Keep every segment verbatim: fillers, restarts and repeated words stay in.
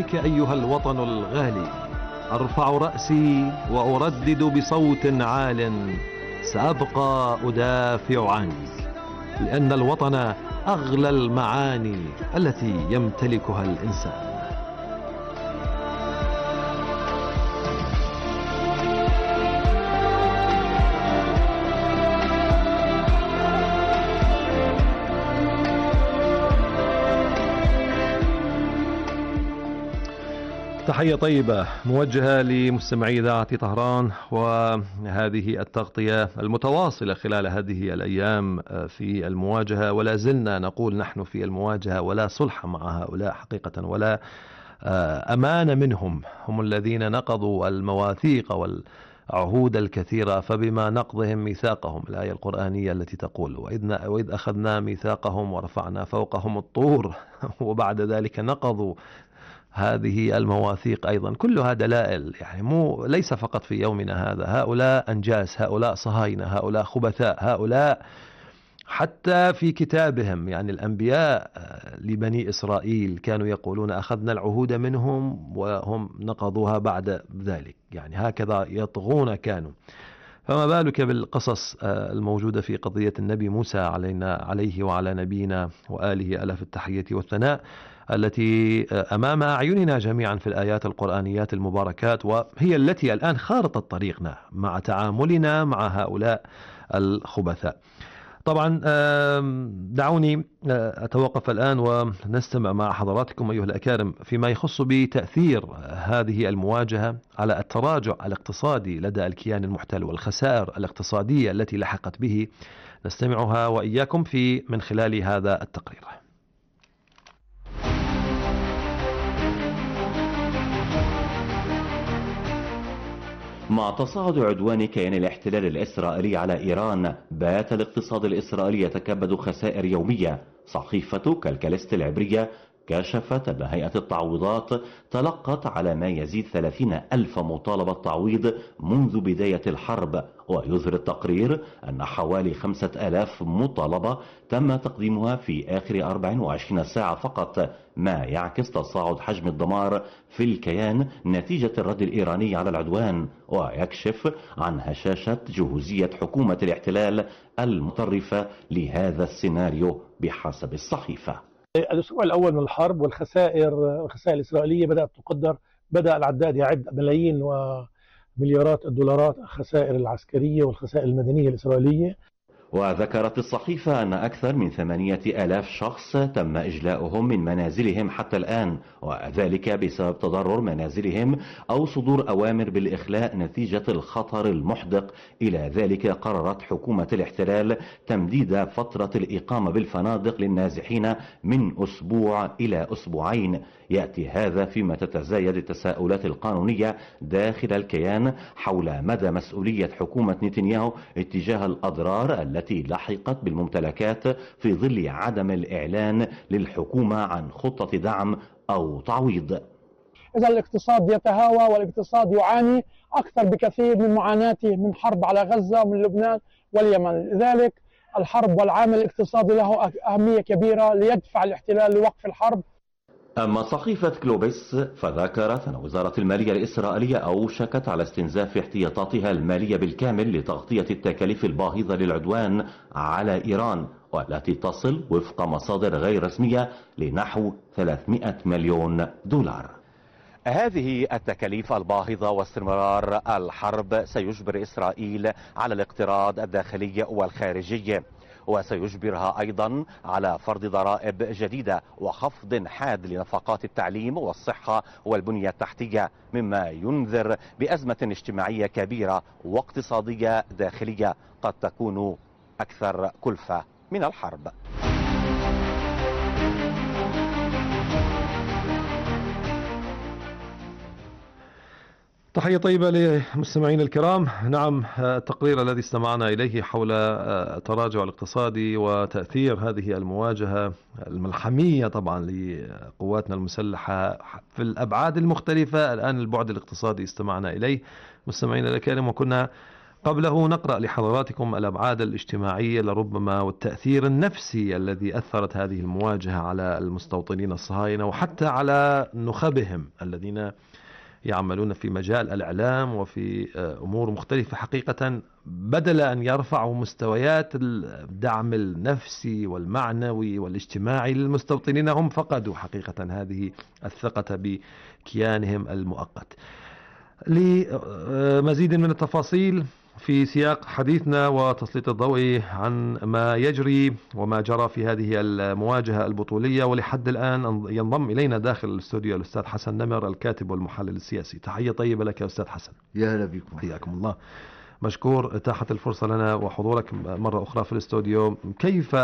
إليك أيها الوطن الغالي، أرفع رأسي وأردد بصوت عال: سأبقى أدافع عنك، لأن الوطن أغلى المعاني التي يمتلكها الإنسان. تحية طيبة موجهة لمستمعي إذاعة طهران، وهذه التغطية المتواصلة خلال هذه الأيام في المواجهة، ولا زلنا نقول نحن في المواجهة، ولا صلح مع هؤلاء حقيقة ولا أمان منهم. هم الذين نقضوا المواثيق والعهود الكثيرة، فبما نقضهم ميثاقهم، الآية القرآنية التي تقول: وإذ وإذ أخذنا ميثاقهم ورفعنا فوقهم الطور، وبعد ذلك نقضوا هذه المواثيق أيضا. كلها دلائل، يعني مو ليس فقط في يومنا هذا. هؤلاء أنجاس، هؤلاء صهاينة، هؤلاء خبثاء، هؤلاء حتى في كتابهم، يعني الأنبياء لبني إسرائيل كانوا يقولون أخذنا العهود منهم وهم نقضوها بعد ذلك، يعني هكذا يطغون كانوا. فما بالك بالقصص الموجودة في قضية النبي موسى علينا عليه وعلى نبينا وآله ألف التحية والثناء، التي أمام أعيننا جميعا في الآيات القرآنيات المباركات، وهي التي الآن خارطت طريقنا مع تعاملنا مع هؤلاء الخبثاء. طبعا دعوني أتوقف الآن ونستمع مع حضراتكم أيها الأكارم فيما يخص بتأثير هذه المواجهة على التراجع الاقتصادي لدى الكيان المحتل والخسائر الاقتصادية التي لحقت به. نستمعها وإياكم في من خلال هذا التقرير. مع تصاعد عدوان كيان الاحتلال الإسرائيلي على إيران، بات الاقتصاد الإسرائيلي يتكبد خسائر يومية. صحيفة كالكالست العبرية كشفت أن هيئة التعويضات تلقت على ما يزيد ثلاثين ألف مطالبة تعويض منذ بداية الحرب، ويظهر التقرير أن حوالي خمسة آلاف مطالبة تم تقديمها في آخر أربع وعشرين ساعة فقط، ما يعكس تصاعد حجم الدمار في الكيان نتيجة الرد الإيراني على العدوان، ويكشف عن هشاشة جهوزية حكومة الاحتلال المتطرفة لهذا السيناريو بحسب الصحيفة. الأسبوع الأول من الحرب والخسائر الخسائر الإسرائيلية بدأت تقدر، بدأ العداد يعد ملايين ومليارات الدولارات الخسائر العسكرية والخسائر المدنية الإسرائيلية. وذكرت الصحيفة أن أكثر من ثمانية آلاف شخص تم إجلاؤهم من منازلهم حتى الآن، وذلك بسبب تضرر منازلهم أو صدور أوامر بالإخلاء نتيجة الخطر المحدق. إلى ذلك قررت حكومة الاحتلال تمديد فترة الإقامة بالفنادق للنازحين من أسبوع إلى أسبوعين. يأتي هذا فيما تتزايد التساؤلات القانونية داخل الكيان حول مدى مسؤولية حكومة نتنياهو اتجاه الأضرار التي لحقت بالممتلكات في ظل عدم الإعلان للحكومة عن خطة دعم أو تعويض. إذا الاقتصاد يتهاوى والاقتصاد يعاني أكثر بكثير من معاناته من حرب على غزة ومن لبنان واليمن، لذلك الحرب والعامل الاقتصادي له أهمية كبيرة ليدفع الاحتلال لوقف الحرب. أما صحيفة كلوبس فذكرت أن وزارة المالية الإسرائيلية أوشكت على استنزاف احتياطاتها المالية بالكامل لتغطية التكاليف الباهظة للعدوان على إيران، والتي تصل وفق مصادر غير رسمية لنحو ثلاثمائة مليون دولار. هذه التكاليف الباهظة واستمرار الحرب سيجبر إسرائيل على الاقتراض الداخلي والخارجي، وسيجبرها أيضا على فرض ضرائب جديدة وخفض حاد لنفقات التعليم والصحة والبنية التحتية، مما ينذر بأزمة اجتماعية كبيرة واقتصادية داخلية قد تكون أكثر كلفة من الحرب. تحية طيبة لمستمعين الكرام. نعم، التقرير الذي استمعنا إليه حول التراجع الاقتصادي وتأثير هذه المواجهة الملحمية طبعا لقواتنا المسلحة في الأبعاد المختلفة. الآن البعد الاقتصادي استمعنا إليه مستمعين الكرام، وكنا قبله نقرأ لحضراتكم الأبعاد الاجتماعية لربما والتأثير النفسي الذي أثرت هذه المواجهة على المستوطنين الصهاينة وحتى على نخبهم الذين يعملون في مجال الإعلام وفي أمور مختلفة. حقيقة بدل أن يرفعوا مستويات الدعم النفسي والمعنوي والاجتماعي للمستوطنين، هم فقدوا حقيقة هذه الثقة بكيانهم المؤقت. لمزيد من التفاصيل في سياق حديثنا وتسليط الضوء عن ما يجري وما جرى في هذه المواجهة البطولية، ولحد الآن ينضم إلينا داخل الاستوديو الأستاذ حسن نمر الكاتب والمحلل السياسي. تحية طيبة لك يا أستاذ حسن. يا هلا بكم. حياكم الله. مشكور إتاحة الفرصة لنا وحضورك مرة أخرى في الاستوديو. كيف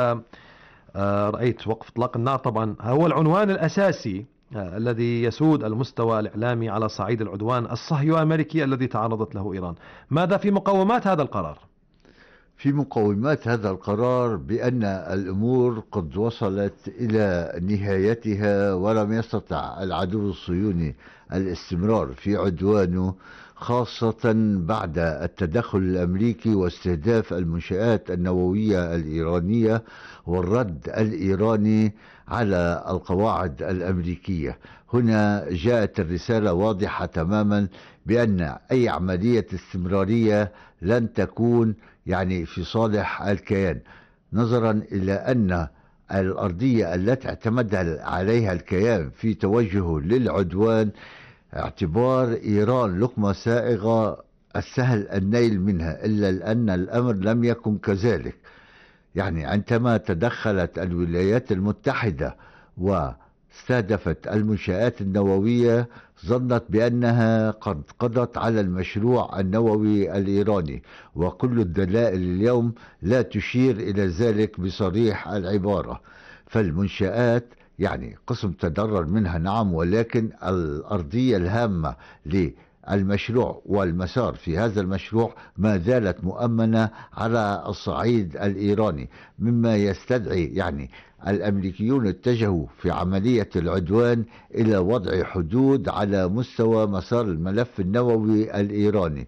رأيت وقف إطلاق النار؟ طبعا هو العنوان الأساسي الذي يسود المستوى الإعلامي على صعيد العدوان الصهيو أمريكي الذي تعرضت له إيران. ماذا في مقومات هذا القرار؟ في مقومات هذا القرار بأن الأمور قد وصلت إلى نهايتها، ولم يستطع العدو الصهيوني الاستمرار في عدوانه، خاصة بعد التدخل الأمريكي واستهداف المنشآت النووية الإيرانية والرد الإيراني على القواعد الأمريكية. هنا جاءت الرسالة واضحة تماما بأن أي عملية استمرارية لن تكون يعني في صالح الكيان، نظرا إلى أن الأرضية التي اعتمد عليها الكيان في توجهه للعدوان اعتبار إيران لقمة سائغة السهل النيل منها، إلا أن الأمر لم يكن كذلك. يعني عندما تدخلت الولايات المتحدة واستهدفت المنشآت النووية ظنت بأنها قد قضت على المشروع النووي الإيراني، وكل الدلائل اليوم لا تشير إلى ذلك بصريح العبارة. فالمنشآت يعني قسم تضرر منها نعم، ولكن الأرضية الهامة للمشروع والمسار في هذا المشروع ما زالت مؤمنة على الصعيد الإيراني، مما يستدعي يعني الأمريكيون اتجهوا في عملية العدوان إلى وضع حدود على مستوى مسار الملف النووي الإيراني.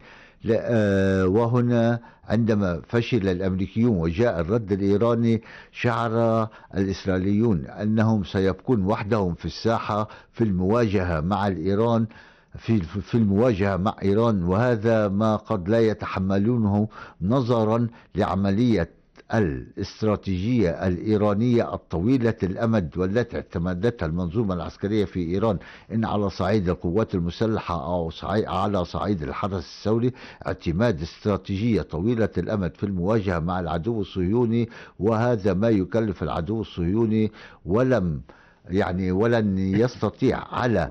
وهنا عندما فشل الأمريكيون وجاء الرد الإيراني شعر الإسرائيليون أنهم سيبقون وحدهم في الساحة في المواجهة مع الإيران في في المواجهة مع إيران، وهذا ما قد لا يتحملونه نظرا لعملية الاستراتيجية الإيرانية الطويلة الأمد والتي اعتمدتها المنظومة العسكرية في إيران، إن على صعيد القوات المسلحة أو صعيد على صعيد الحرس الثوري، اعتماد استراتيجية طويلة الأمد في المواجهة مع العدو الصهيوني. وهذا ما يكلف العدو الصهيوني ولم يعني ولن يستطيع على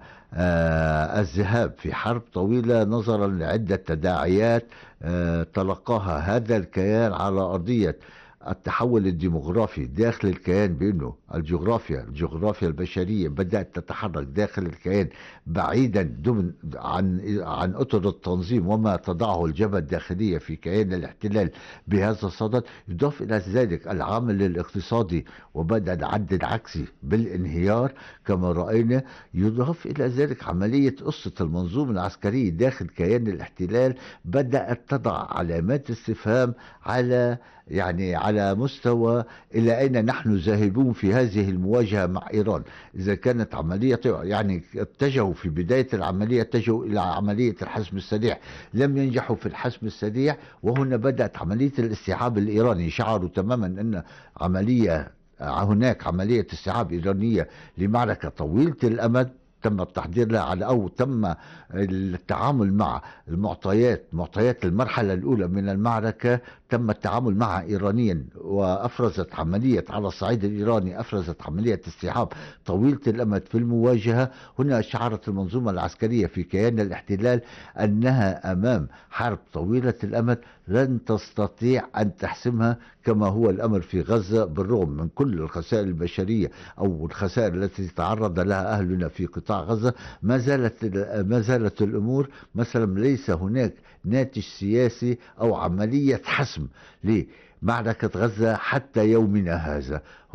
آه الذهاب في حرب طويلة نظرا لعدة تداعيات آه تلقاها هذا الكيان على أرضية التحول الديموغرافي داخل الكيان، بأنه الجغرافيا الجغرافيا البشرية بدأت تتحرك داخل الكيان بعيدا عن عن أطر التنظيم وما تضعه الجبهة الداخلية في كيان الاحتلال بهذا الصدد. يضاف إلى ذلك العامل الاقتصادي وبدأ العد العكسي بالانهيار كما رأينا. يضاف إلى ذلك عملية قصة المنظومة العسكرية داخل كيان الاحتلال بدأت تضع علامات استفهام على يعني على مستوى إلى أين نحن ذاهبون في هذه المواجهة مع إيران. إذا كانت عملية يعني اتجهوا في بداية العملية اتجهوا إلى عملية الحسم السريع، لم ينجحوا في الحسم السريع، وهنا بدأت عملية الاستيعاب الإيراني. شعروا تماما أن عملية هناك عملية استيعاب إيرانية لمعركة طويلة الأمد تم التحضير لها على أو تم التعامل مع المعطيات معطيات المرحلة الأولى من المعركة، تم التعامل معها إيرانيا، وأفرزت عملية على الصعيد الإيراني أفرزت عملية استيعاب طويلة الأمد في المواجهة. هنا شعرت المنظومة العسكرية في كيان الاحتلال أنها أمام حرب طويلة الأمد لن تستطيع أن تحسمها كما هو الأمر في غزة، بالرغم من كل الخسائر البشرية أو الخسائر التي تعرض لها أهلنا في قطاع غزة. ما زالت ما زالت الأمور مثلا ليس هناك ناتج سياسي أو عملية حسم لمعركة غزة حتى يومنا هذا. هنا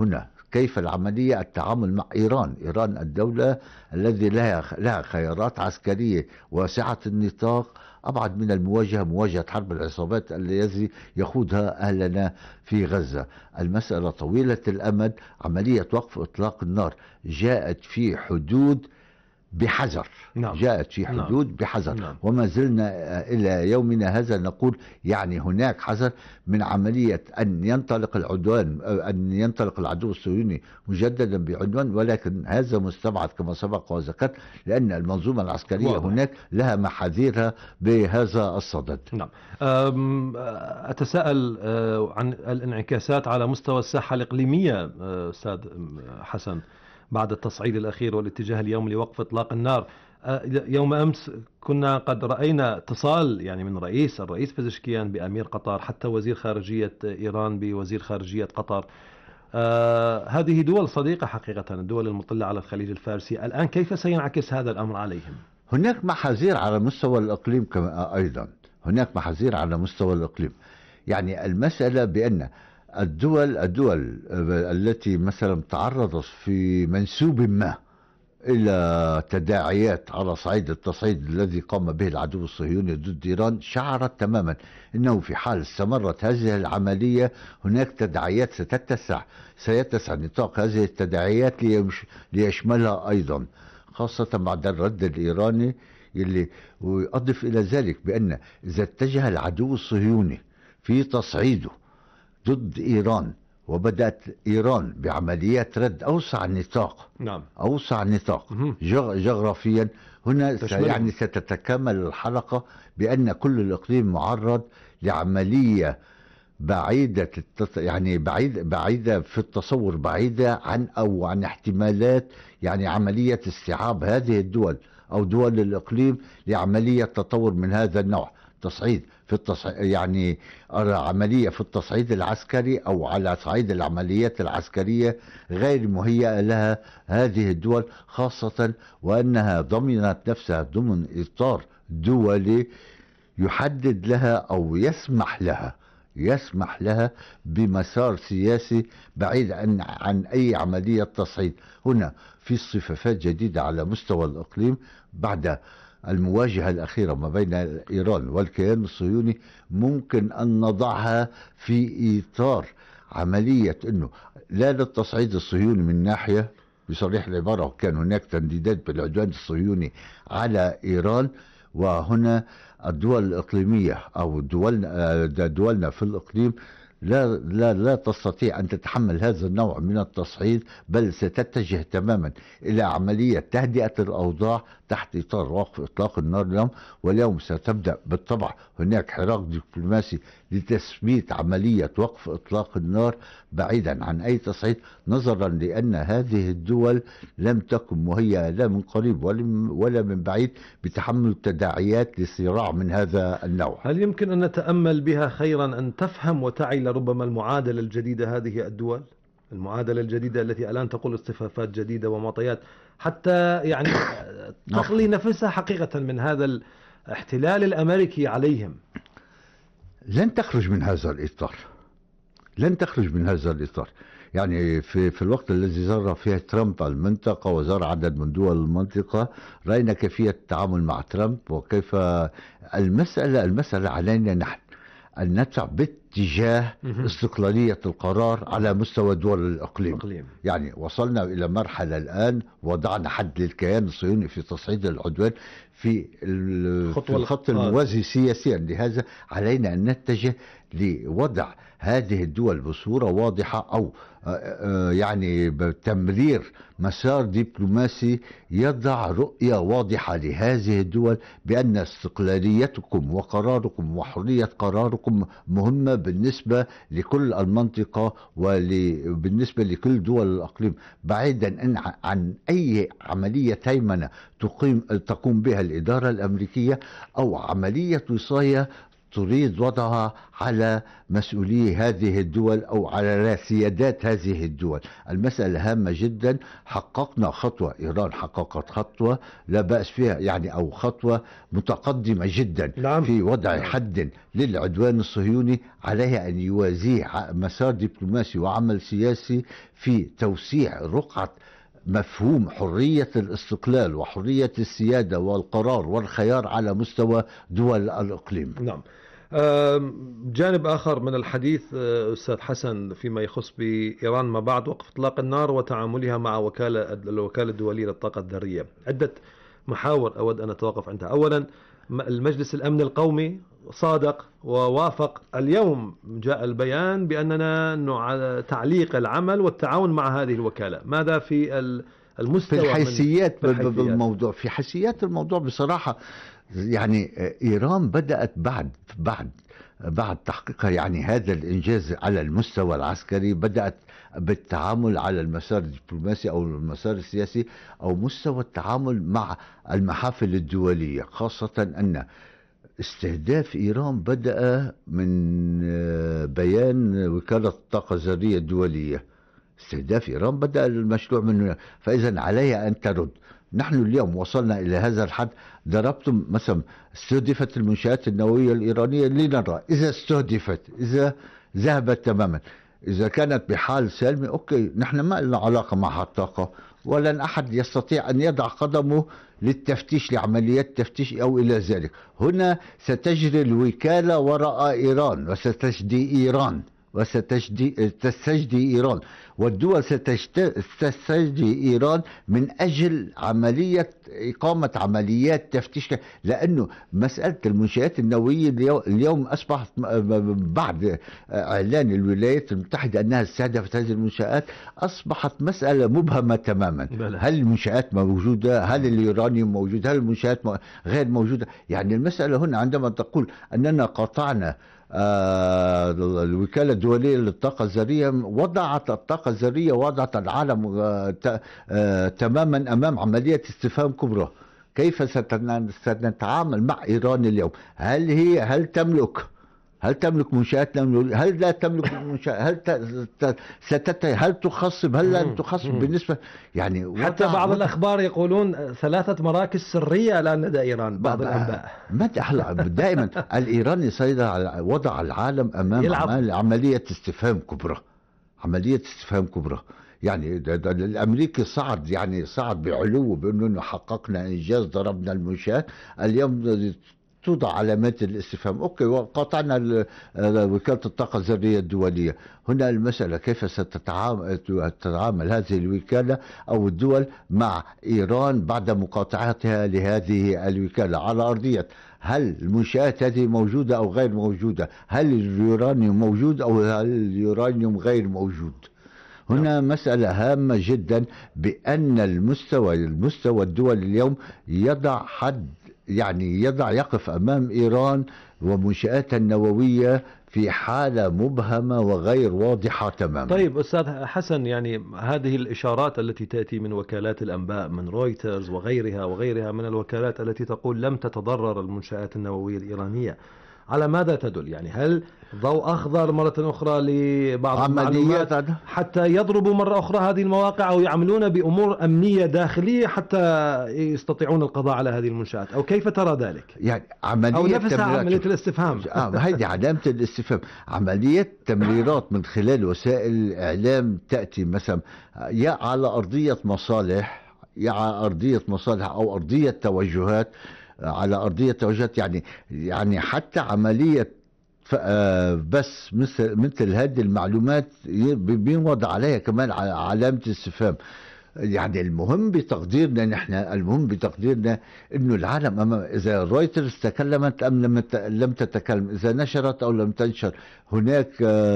كيف العملية التعامل مع إيران. إيران الدولة الذي لها لها خيارات عسكرية واسعة النطاق، أبعد من المواجهة، مواجهة حرب العصابات التي يخوضها أهلنا في غزة. المسألة طويلة الأمد. عملية وقف إطلاق النار جاءت في حدود بحذر. نعم. جاءت في حدود نعم. بحذر. نعم. وما زلنا إلى يومنا هذا نقول يعني هناك حذر من عملية أن ينطلق العدوان، أن ينطلق العدو الصهيوني مجددا بعدوان، ولكن هذا مستبعد كما سبق وذكرت، لأن المنظومة العسكرية واضح. هناك لها محاذيرها بهذا الصدد. نعم. أتساءل عن الانعكاسات على مستوى الساحة الإقليمية أستاذ حسن بعد التصعيد الأخير والاتجاه اليوم لوقف إطلاق النار. يوم أمس كنا قد رأينا اتصال يعني من رئيس الرئيس بزشكيان بأمير قطر، حتى وزير خارجية إيران بوزير خارجية قطر. آه هذه دول صديقة حقيقة، الدول المطلة على الخليج الفارسي. الآن كيف سينعكس هذا الأمر عليهم؟ هناك محاذير على مستوى الإقليم كما أيضا هناك محاذير على مستوى الإقليم. يعني المسألة بأن الدول الدول التي مثلا تعرضت في منسوب ما إلى تداعيات على صعيد التصعيد الذي قام به العدو الصهيوني ضد إيران شعرت تماما أنه في حال استمرت هذه العملية هناك تداعيات ستتسع سيتسع نطاق هذه التداعيات ليشملها أيضا، خاصة بعد الرد الإيراني اللي. ويضف إلى ذلك بأن إذا اتجه العدو الصهيوني في تصعيده ضد إيران وبدأت إيران بعمليات رد أوسع نطاق نعم. أوسع نطاق جغرافيا، هنا يعني ستتكامل الحلقة بأن كل الإقليم معرض لعملية بعيدة يعني بعيد بعيدة في التصور، بعيدة عن أو عن احتمالات يعني عملية استيعاب هذه الدول أو دول الإقليم لعملية تطور من هذا النوع. تصعيد في التصعيد يعني عملية في التصعيد العسكري أو على صعيد العمليات العسكرية غير مهيئة لها هذه الدول، خاصة وأنها ضمنت نفسها ضمن إطار دولي يحدد لها أو يسمح لها يسمح لها بمسار سياسي بعيد عن, عن أي عملية تصعيد. هنا في اصطفافات جديدة على مستوى الإقليم بعد المواجهة الأخيرة ما بين إيران والكيان الصهيوني، ممكن أن نضعها في إطار عملية أنه لا للتصعيد الصهيوني من ناحية بصريح العبارة، وكان هناك تنديدات بالعدوان الصهيوني على إيران، وهنا الدول الإقليمية أو دولنا, دولنا في الإقليم لا, لا, لا تستطيع أن تتحمل هذا النوع من التصعيد، بل ستتجه تماما إلى عملية تهدئة الأوضاع تحت إطار وقف إطلاق النار اليوم. واليوم ستبدأ بالطبع هناك حراك دبلوماسي لتثبيت عملية وقف إطلاق النار بعيدا عن أي تصعيد، نظرا لأن هذه الدول لم تكن مهيئة لا من قريب ولا من بعيد بتحمل التداعيات لصراع من هذا النوع. هل يمكن أن نتأمل بها خيرا أن تفهم وتعي لربما المعادلة الجديدة هذه الدول، المعادلة الجديدة التي الآن تقول اصطفافات جديدة ومعطيات، حتى يعني تخلي نفسها حقيقة من هذا الاحتلال الأمريكي عليهم؟ لن تخرج من هذا الإطار، لن تخرج من هذا الإطار. يعني في في الوقت الذي زار فيه ترامب المنطقة وزار عدد من دول المنطقة، رأينا كيفية التعامل مع ترامب وكيف المسألة المسألة علينا نحن أن ندفع باتجاه استقلالية القرار على مستوى دول الإقليم. الإقليم. يعني وصلنا إلى مرحلة الآن وضعنا حد للكيان الصهيوني في تصعيد العدوان في, في الخط الموازي سياسيا، لهذا علينا أن نتجه لوضع هذه الدول بصورة واضحة أو يعني بتمرير مسار دبلوماسي يضع رؤية واضحة لهذه الدول بأن استقلاليتكم وقراركم وحرية قراركم مهمة بالنسبة لكل المنطقة وبالنسبة لكل دول الإقليم، بعيدا عن أي عملية هيمنة تقيم تقوم بها الإدارة الأمريكية أو عملية وصاية تريد وضعها على مسؤولي هذه الدول أو على سيادات هذه الدول. المسألة هامة جدا. حققنا خطوة، إيران حققت خطوة لا بأس فيها يعني، أو خطوة متقدمة جدا نعم. في وضع حد للعدوان الصهيوني. عليها أن يوازيه مسار دبلوماسي وعمل سياسي في توسيع رقعة مفهوم حرية الاستقلال وحرية السيادة والقرار والخيار على مستوى دول الإقليم. نعم. جانب آخر من الحديث أستاذ حسن فيما يخص بإيران ما بعد وقف إطلاق النار وتعاملها مع وكالة الوكالة الدولية للطاقة الذرية، عدة محاور أود أن أتوقف عندها. أولا، المجلس الأمن القومي صادق ووافق. اليوم جاء البيان بأننا تعليق العمل والتعاون مع هذه الوكالة. ماذا في المستوى في الحيثيات في الحيثيات. بالموضوع في حيثيات الموضوع بصراحة يعني إيران بدأت بعد بعد بعد تحقيقها يعني هذا الإنجاز على المستوى العسكري، بدأت بالتعامل على المسار الدبلوماسي أو المسار السياسي أو مستوى التعامل مع المحافل الدولية، خاصة أن استهداف إيران بدأ من بيان وكالة الطاقة الذرية الدولية. استهداف إيران بدأ المشروع منه، فإذا عليها أن ترد. نحن اليوم وصلنا إلى هذا الحد. ضربتم مثلا استهدفت المنشآت النووية الإيرانية لنرى إذا استهدفت، إذا ذهبت تماما، إذا كانت بحال سلمي أوكي، نحن ما لنا علاقة مع الطاقة، ولن أحد يستطيع أن يضع قدمه للتفتيش لعمليات تفتيش أو إلى ذلك. هنا ستجري الوكالة وراء إيران وستجدي إيران وستجدي تستجدي إيران والدول ستستجدي إيران من أجل عملية إقامة عمليات تفتيش، لأنه مسألة المنشآت النووية اليوم أصبحت بعد إعلان الولايات المتحدة أنها استهدفت هذه المنشآت أصبحت مسألة مبهمة تماما. هل المنشآت موجودة؟ هل اليورانيوم موجود؟ هل المنشآت غير موجودة؟ يعني المسألة هنا عندما تقول أننا قطعنا آه الوكالة الدولية للطاقة الذرية، وضعت الطاقة الذرية وضعت العالم آه آه تماما أمام عملية استفهام كبرى. كيف سنتعامل مع إيران اليوم؟ هل هي هل تملك هل تملك منشآت نووية؟ هل لا تملك منشآت؟ هل ت... ستت... هل تخصب؟ هل لا تخصب بالنسبة يعني حتى بعض الأخبار يقولون ثلاثة مراكز سرية الآن لدى إيران، بعض الأنباء. ما دائما الإيراني سيطر على وضع العالم أمام يلعب. عملية استفهام كبرى، عملية استفهام كبرى. يعني ده ده الامريكي صعد يعني صعد بعلو بانه حققنا انجاز، ضربنا المنشآت. اليوم توضع علامات الاستفهام. اوكي، وقاطعنا وكالة الطاقة الذرية الدولية. هنا المسألة كيف ستتعامل هذه الوكالة او الدول مع ايران بعد مقاطعتها لهذه الوكالة على ارضية هل المنشآت هذه موجودة او غير موجودة؟ هل اليورانيوم موجود او هل اليورانيوم غير موجود؟ هنا مسألة هامة جدا، بأن المستوى المستوى الدول اليوم يضع حد، يعني يضع يقف أمام إيران ومنشآتها النووية في حالة مبهمة وغير واضحة تماما. طيب أستاذ حسن، يعني هذه الإشارات التي تأتي من وكالات الأنباء من رويترز وغيرها وغيرها من الوكالات التي تقول لم تتضرر المنشآت النووية الإيرانية، على ماذا تدل؟ يعني هل ضوء أخضر مرة أخرى لبعض المعلومات حتى يضربوا مرة أخرى هذه المواقع أو يعملون بأمور أمنية داخلية حتى يستطيعون القضاء على هذه المنشآت، أو كيف ترى ذلك؟ يعني عملية أو نفسها عملية الاستفهام. آه هذه علامة الاستفهام. عملية تمريرات من خلال وسائل الإعلام تأتي مثلا يا على أرضية مصالح يا على أرضية مصالح أو أرضية توجهات، على أرضية توجهات يعني يعني حتى عملية بس مثل مثل هذه المعلومات بينوضع عليها كمان علامة استفهام. يعني المهم بتقديرنا نحن المهم بتقديرنا انه العالم امام، اذا رويترز تكلمت ام لم لم تتكلم، اذا نشرت او لم تنشر، هناك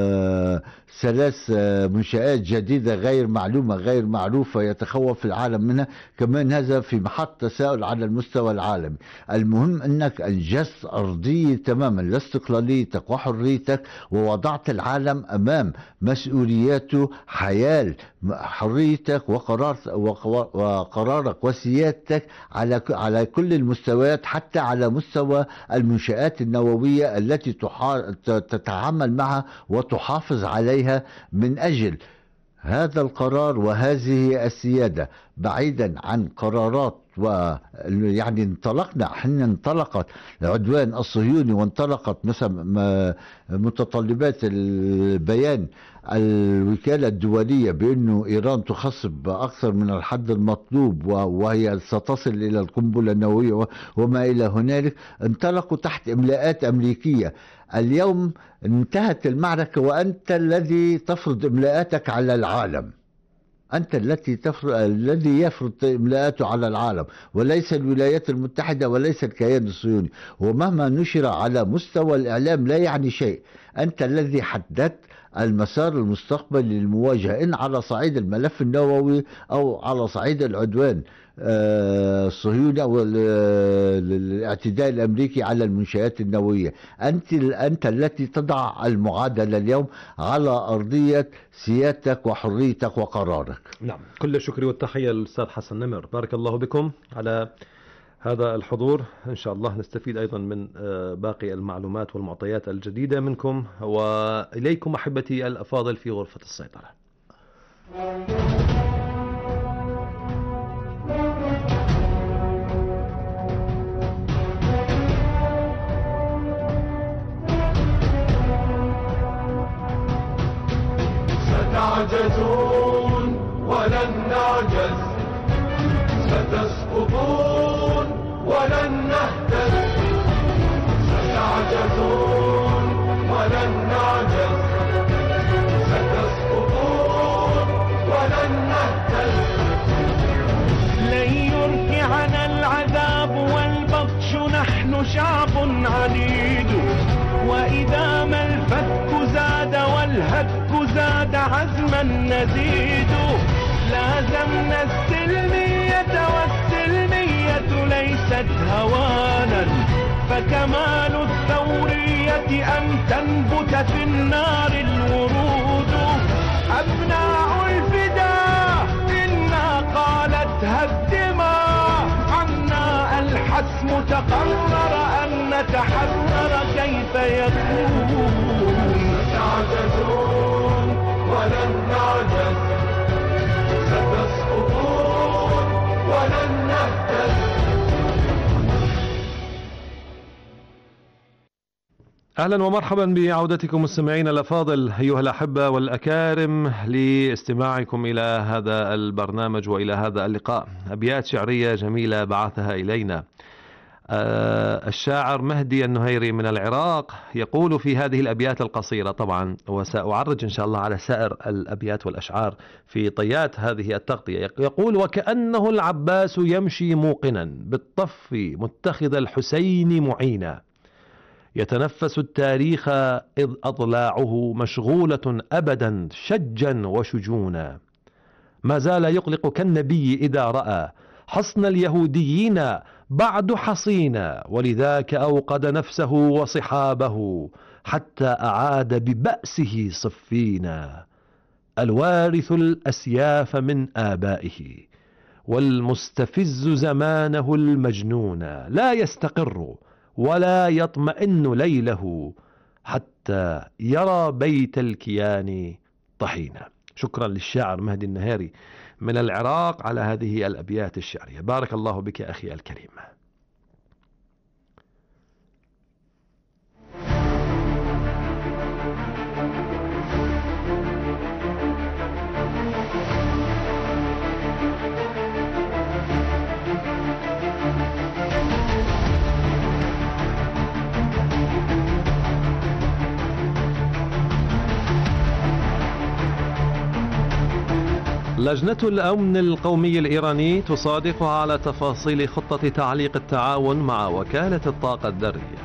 ثلاث منشآت جديدة غير معلومة غير معروفة يتخوف العالم منها، كمان هذا في محط تساؤل على المستوى العالمي. المهم انك انجزت ارضية تماما لاستقلاليتك وحريتك، ووضعت العالم امام مسؤولياته حيال حريتك وقرارك وسيادتك على على كل المستويات، حتى على مستوى المنشآت النووية التي تتعامل معها وتحافظ عليها من أجل هذا القرار وهذه السيادة، بعيدا عن قرارات. ويعني انطلقنا حين انطلقت العدوان الصهيوني وانطلقت مثلا متطلبات البيان الوكالة الدولية بأنه إيران تخصب أكثر من الحد المطلوب وهي ستصل إلى القنبلة النووية وما إلى هنالك، انطلقوا تحت إملاءات أمريكية. اليوم انتهت المعركة وأنت الذي تفرض إملاءاتك على العالم، أنت التي تفرض الذي يفرض إملاءاته على العالم، وليس الولايات المتحدة وليس الكيان الصهيوني. ومهما نشر على مستوى الإعلام لا يعني شيء، أنت الذي حددت المسار المستقبلي للمواجهة، إن على صعيد الملف النووي أو على صعيد العدوان الصهيوني أو الاعتداء الأمريكي على المنشآت النووية. أنت أنت التي تضع المعادلة اليوم على أرضية سيادتك وحريتك وقرارك. نعم، كل الشكر والتحية للأستاذ حسن نمر، بارك الله بكم على هذا الحضور. إن شاء الله نستفيد أيضا من باقي المعلومات والمعطيات الجديدة منكم. وإليكم أحبتي الأفاضل في غرفة السيطرة. ستعجزون ولن نعجز، ستسقطون ولن نهتز. ستعجزون ولن نعجز، ستسقطون ولن نهتز. لن يركعنا العذاب والبطش، نحن شعب عنيد، وإذا ما الفتك زاد والهتك زاد عزما نزيد. لازمنا السلمية والسلمية ليست هوانا، فكمال الثورية أن تنبت في النار الورود. أبناء الفداء إنا قالتها الدماء، عنا الحسم تقرر أن نتحرر كيف يكون. ستعجزون ولن نعجز، ستسقطون ولن نهتز. أهلا ومرحبا بعودتكم مستمعينا الأفاضل أيها الأحبة والأكارم لاستماعكم إلى هذا البرنامج وإلى هذا اللقاء. أبيات شعرية جميلة بعثها إلينا الشاعر مهدي النهيري من العراق، يقول في هذه الأبيات القصيرة، طبعا وسأعرج إن شاء الله على سائر الأبيات والأشعار في طيات هذه التغطية. يقول: وكأنه العباس يمشي موقنا بالطف متخذ الحسين معينا، يتنفس التاريخ إذ أضلاعه مشغولة أبدا شجا وشجونا، ما زال يقلق كالنبي إذا رأى حصن اليهوديين بعد حصينا، ولذاك أوقد نفسه وصحابه حتى أعاد ببأسه صفينا. الوارث الأسياف من آبائه والمستفز زمانه المجنون، لا يستقر ولا يطمئن ليله حتى يرى بيت الكيان طحينا. شكرا للشاعر مهدي النهيري من العراق على هذه الأبيات الشعرية. بارك الله بك أخي الكريم. لجنة الأمن القومي الإيراني تصادق على تفاصيل خطة تعليق التعاون مع وكالة الطاقة الذرية.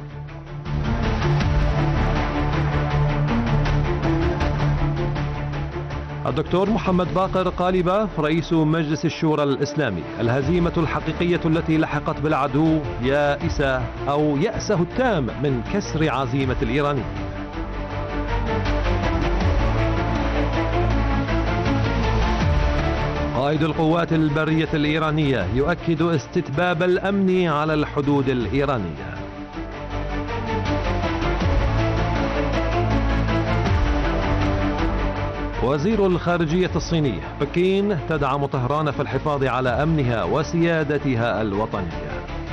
الدكتور محمد باقر قالباف رئيس مجلس الشورى الإسلامي: الهزيمة الحقيقية التي لحقت بالعدو يائس أو يأسه التام من كسر عزيمة الإيراني. قائد القوات البرية الإيرانية يؤكد استتباب الأمن على الحدود الإيرانية. وزير الخارجية الصيني: بكين تدعم طهران في الحفاظ على أمنها وسيادتها الوطنية.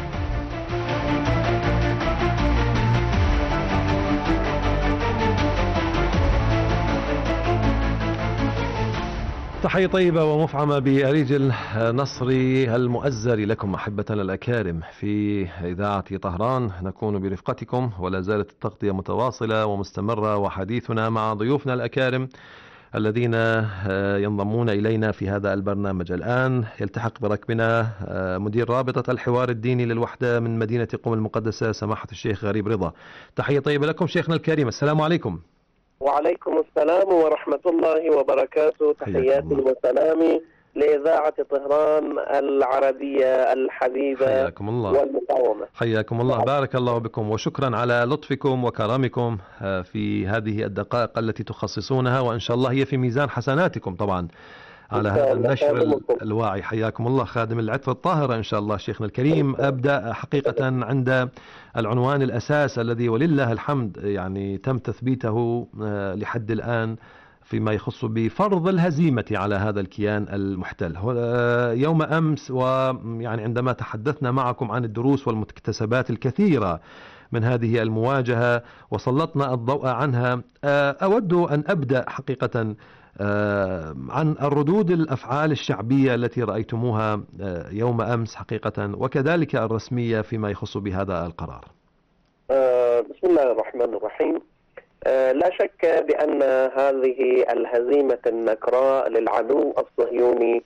تحية طيبة ومفعمة بأريج النصري المؤزر لكم أحبتنا الأكارم في إذاعة طهران. نكون برفقتكم ولا زالت التغطية متواصلة ومستمرة، وحديثنا مع ضيوفنا الأكارم الذين ينضمون إلينا في هذا البرنامج. الآن يلتحق بركبنا مدير رابطة الحوار الديني للوحدة من مدينة قم المقدسة سماحة الشيخ غريب رضا. تحية طيبة لكم شيخنا الكريم، السلام عليكم. وعليكم السلام ورحمة الله وبركاته. تحياتي وسلامي لإذاعة طهران العربية الحبيبة. حياكم الله والمقاومة. حياكم الله، بارك الله بكم، وشكرا على لطفكم وكرمكم في هذه الدقائق التي تخصصونها، وإن شاء الله هي في ميزان حسناتكم طبعا على هذا النشر الواعي. حياكم الله خادم العطر الطاهرة إن شاء الله شيخنا الكريم. أبدأ حقيقة عند العنوان الأساس الذي ولله الحمد يعني تم تثبيته لحد الآن فيما يخص بفرض الهزيمة على هذا الكيان المحتل. يوم أمس ويعني عندما تحدثنا معكم عن الدروس والمكتسبات الكثيرة من هذه المواجهة وسلطنا الضوء عنها، أود أن أبدأ حقيقة عن الردود الأفعال الشعبية التي رأيتموها يوم أمس حقيقة، وكذلك الرسمية فيما يخص بهذا القرار. بسم الله الرحمن الرحيم. لا شك بأن هذه الهزيمة النكراء للعدو الصهيوني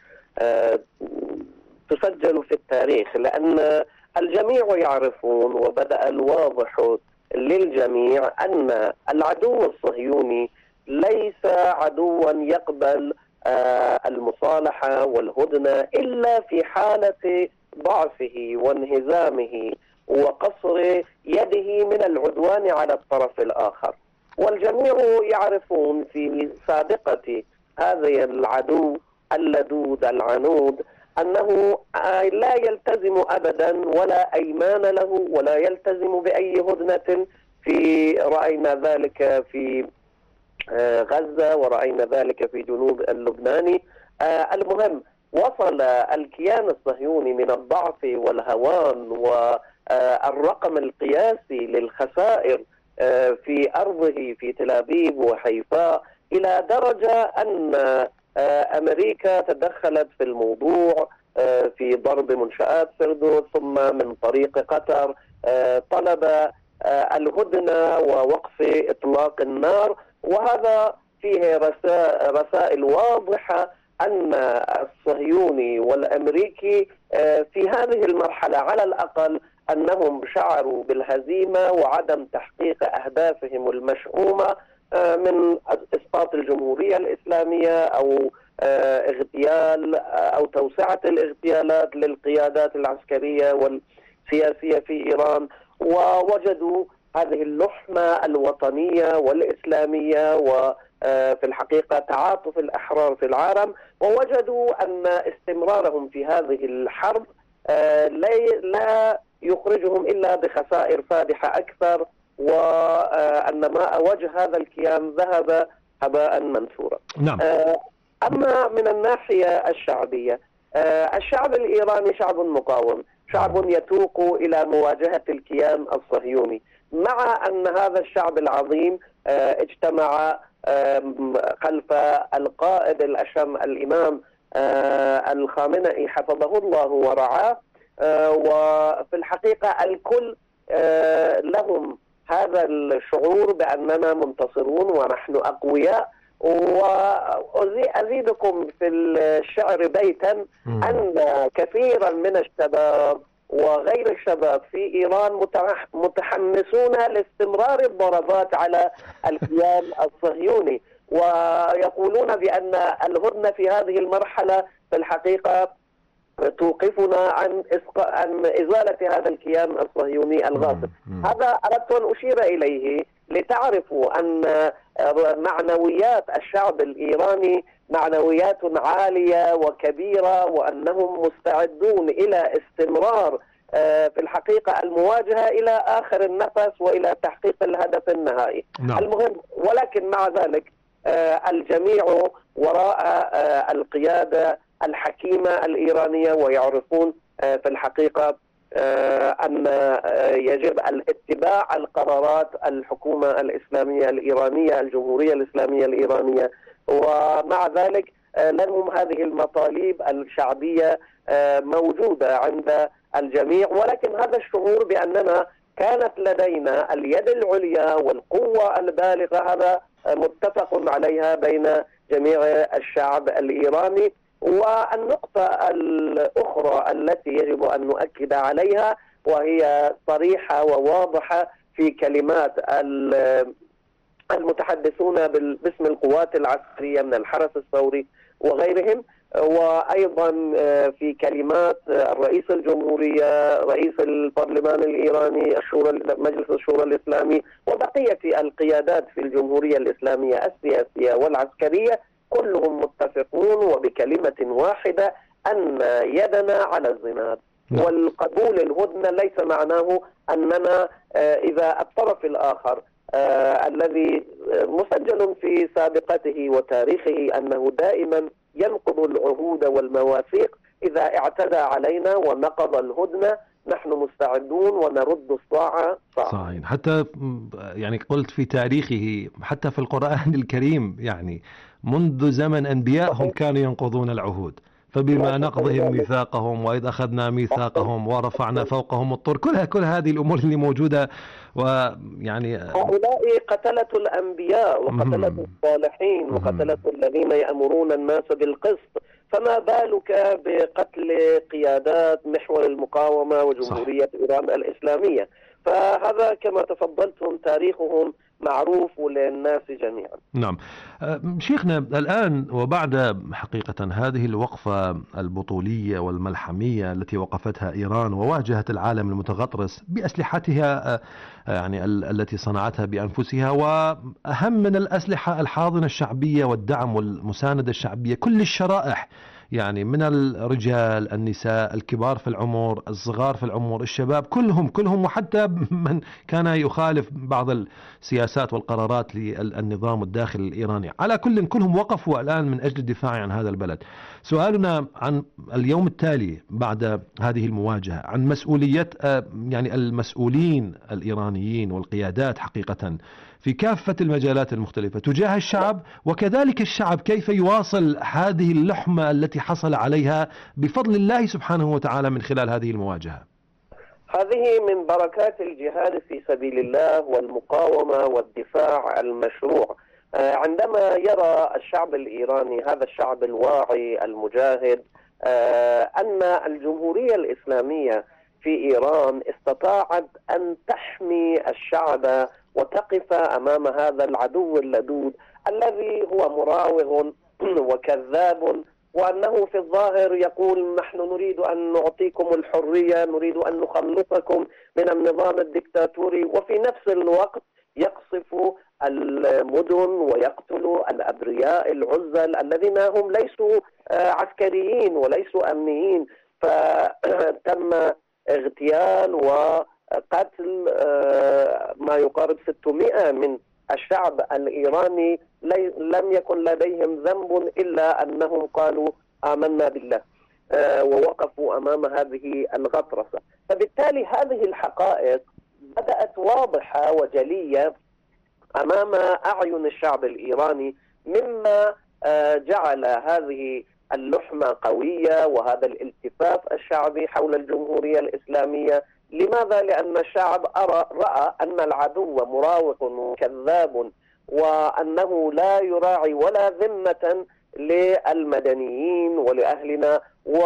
تسجل في التاريخ، لأن الجميع يعرفون وبدأ الواضح للجميع أن العدو الصهيوني ليس عدوا يقبل المصالحة والهدنة إلا في حالة ضعفه وانهزامه وقصر يده من العدوان على الطرف الآخر. والجميع يعرفون في سابقة هذا العدو اللدود العنود أنه لا يلتزم أبدا ولا أيمان له ولا يلتزم بأي هدنة. في رأينا ذلك في غزة ورأينا ذلك في جنوب اللبناني. المهم وصل الكيان الصهيوني من الضعف والهوان والرقم القياسي للخسائر في أرضه في تل أبيب وحيفاء إلى درجة أن أمريكا تدخلت في الموضوع في ضرب منشآت سردو، ثم من طريق قطر طلب الهدنة ووقف إطلاق النار. وهذا فيه رسائل واضحة أن الصهيوني والأمريكي في هذه المرحلة على الأقل أنهم شعروا بالهزيمة وعدم تحقيق أهدافهم المشؤومة من إسقاط الجمهورية الإسلامية أو اغتيال أو توسعة الاغتيالات للقيادات العسكرية والسياسية في إيران، ووجدوا هذه اللحمة الوطنية والإسلامية وفي الحقيقة تعاطف الأحرار في العالم، ووجدوا أن استمرارهم في هذه الحرب لا يخرجهم إلا بخسائر فادحة أكثر، وأن ما وجه هذا الكيان ذهب هباء منثورا. نعم. أما من الناحية الشعبية، الشعب الإيراني شعب مقاوم، شعب يتوق إلى مواجهة الكيان الصهيوني، مع أن هذا الشعب العظيم اجتمع خلف القائد الأشم الإمام الخامنئي حفظه الله ورعاه، وفي الحقيقة الكل لهم هذا الشعور بأننا منتصرون ونحن أقوياء. وأزيدكم في الشعر بيتا أن كثيرا من الشباب وغير الشباب في إيران متحمسون لاستمرار الضربات على الكيان الصهيوني، ويقولون بأن الهدنة في هذه المرحلة في الحقيقة توقفنا عن عن إزالة هذا الكيان الصهيوني الغاصب. هذا أردت أن أشير إليه لتعرفوا أن معنويات الشعب الإيراني معنويات عالية وكبيرة، وأنهم مستعدون إلى استمرار في الحقيقة المواجهة إلى آخر النفس وإلى تحقيق الهدف النهائي. نعم. المهم، ولكن مع ذلك الجميع وراء القيادة الحكيمة الإيرانية، ويعرفون في الحقيقة أن يجب الاتباع القرارات الحكومة الإسلامية الإيرانية الجمهورية الإسلامية الإيرانية، ومع ذلك لهم هذه المطالب الشعبية موجودة عند الجميع. ولكن هذا الشعور بأننا كانت لدينا اليد العليا والقوة البالغة هذا متفق عليها بين جميع الشعب الإيراني. والنقطة الأخرى التي يجب أن نؤكد عليها وهي صريحة وواضحة في كلمات المتحدثون باسم القوات العسكرية من الحرس الثوري وغيرهم، وأيضا في كلمات الرئيس الجمهورية رئيس البرلمان الإيراني الشورى مجلس الشورى الإسلامي وبقية القيادات في الجمهورية الإسلامية السياسية والعسكرية، كلهم متفقون وبكلمة واحدة أن يدنا على الزناد. والقبول الهدنة ليس معناه أننا إذا الطرف الآخر آه الذي مسجل في سابقته وتاريخه أنه دائما ينقض العهود والمواثيق، إذا اعتدى علينا ونقض الهدنة نحن مستعدون ونرد الصاع صاع. صحيح. حتى يعني قلت في تاريخه، حتى في القرآن الكريم، يعني منذ زمن أنبيائهم كانوا ينقضون العهود، فبما نقضهم ميثاقهم وإذ أخذنا ميثاقهم ورفعنا فوقهم الطور، كلها كل هذه الأمور اللي موجودة. ويعني هؤلاء قتلة الأنبياء وقتلة الصالحين وقتلة الذين يأمرون الناس بالقسط، فما بالك بقتل قيادات محور المقاومة وجمهورية صح. إيران الإسلامية. فهذا كما تفضلتم تاريخهم معروف للناس جميعا. نعم. شيخنا، الآن وبعد حقيقة هذه الوقفة البطولية والملحمية التي وقفتها إيران وواجهت العالم المتغطرس بأسلحتها يعني التي صنعتها بأنفسها، وأهم من الأسلحة الحاضنة الشعبية والدعم والمساندة الشعبية، كل الشرائح، يعني من الرجال النساء الكبار في العمر الصغار في العمر الشباب، كلهم كلهم وحتى من كان يخالف بعض السياسات والقرارات للنظام الداخلي الإيراني، على كل كلهم وقفوا الآن من أجل الدفاع عن هذا البلد. سؤالنا عن اليوم التالي بعد هذه المواجهة، عن مسؤولية يعني المسؤولين الإيرانيين والقيادات حقيقة في كافة المجالات المختلفة تجاه الشعب، وكذلك الشعب كيف يواصل هذه اللحمة التي حصل عليها بفضل الله سبحانه وتعالى من خلال هذه المواجهة. هذه من بركات الجهاد في سبيل الله والمقاومة والدفاع المشروع. عندما يرى الشعب الإيراني، هذا الشعب الواعي المجاهد، أن الجمهورية الإسلامية في إيران استطاعت أن تحمي الشعب وتقف أمام هذا العدو اللدود الذي هو مراوغ وكذاب، وأنه في الظاهر يقول نحن نريد أن نعطيكم الحرية، نريد أن نخلصكم من النظام الدكتاتوري، وفي نفس الوقت يقصف المدن ويقتل الأبرياء العزل الذين هم ليسوا عسكريين وليسوا أمنيين. فتم اغتيال وقتل ما يقارب ستمائة من الشعب الإيراني لم يكن لديهم ذنب إلا أنهم قالوا آمنا بالله ووقفوا أمام هذه الغطرسة. فبالتالي هذه الحقائق بدأت واضحة وجلية أمام أعين الشعب الإيراني، مما جعل هذه اللحمة قوية وهذا الالتفاف الشعبي حول الجمهورية الإسلامية. لماذا؟ لأن الشعب أرى رأى أن العدو مراوغ وكذاب، وأنه لا يراعي ولا ذمة للمدنيين ولأهلنا.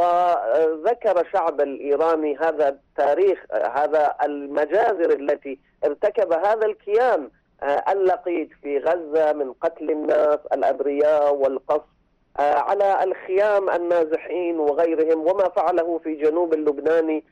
وذكر الشعب الإيراني هذا التاريخ، هذا المجازر التي ارتكب هذا الكيان اللقيط في غزة من قتل الناس الأبرياء والقصف على الخيام النازحين وغيرهم، وما فعله في جنوب اللبناني.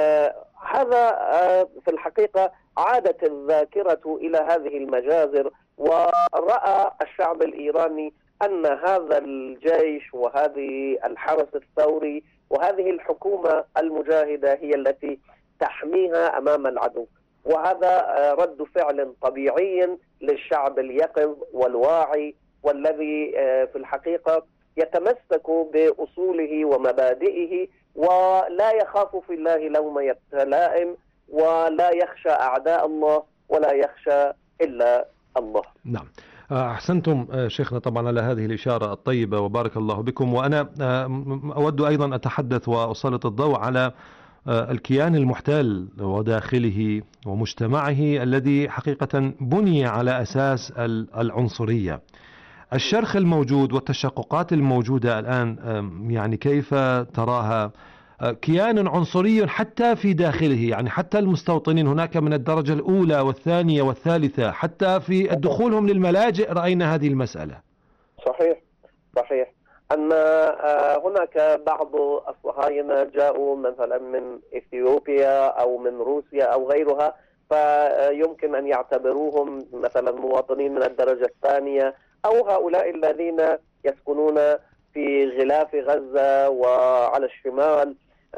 هذا في الحقيقة عادت الذاكرة إلى هذه المجازر ورأى الشعب الإيراني أن هذا الجيش وهذه الحرس الثوري وهذه الحكومة المجاهدة هي التي تحميها أمام العدو، وهذا رد فعل طبيعي للشعب اليقظ والواعي والذي في الحقيقة يتمسك بأصوله ومبادئه ولا يخاف في الله لومة لائم ولا يخشى أعداء الله ولا يخشى إلا الله. نعم، أحسنتم شيخنا طبعا على هذه الإشارة الطيبة وبارك الله بكم. وأنا أود أيضا أتحدث وأسلط الضوء على الكيان المحتل وداخله ومجتمعه الذي حقيقة بني على أساس العنصرية. الشرخ الموجود والتشققات الموجودة الآن يعني كيف تراها؟ كيان عنصري حتى في داخله، يعني حتى المستوطنين هناك من الدرجة الأولى والثانية والثالثة، حتى في دخولهم للملاجئ رأينا هذه المسألة. صحيح صحيح أن هناك بعض الصهاينة جاءوا مثلا من إثيوبيا أو من روسيا أو غيرها، فيمكن أن يعتبروهم مثلا مواطنين من الدرجة الثانية، أو هؤلاء الذين يسكنون في غلاف غزة وعلى الشمال،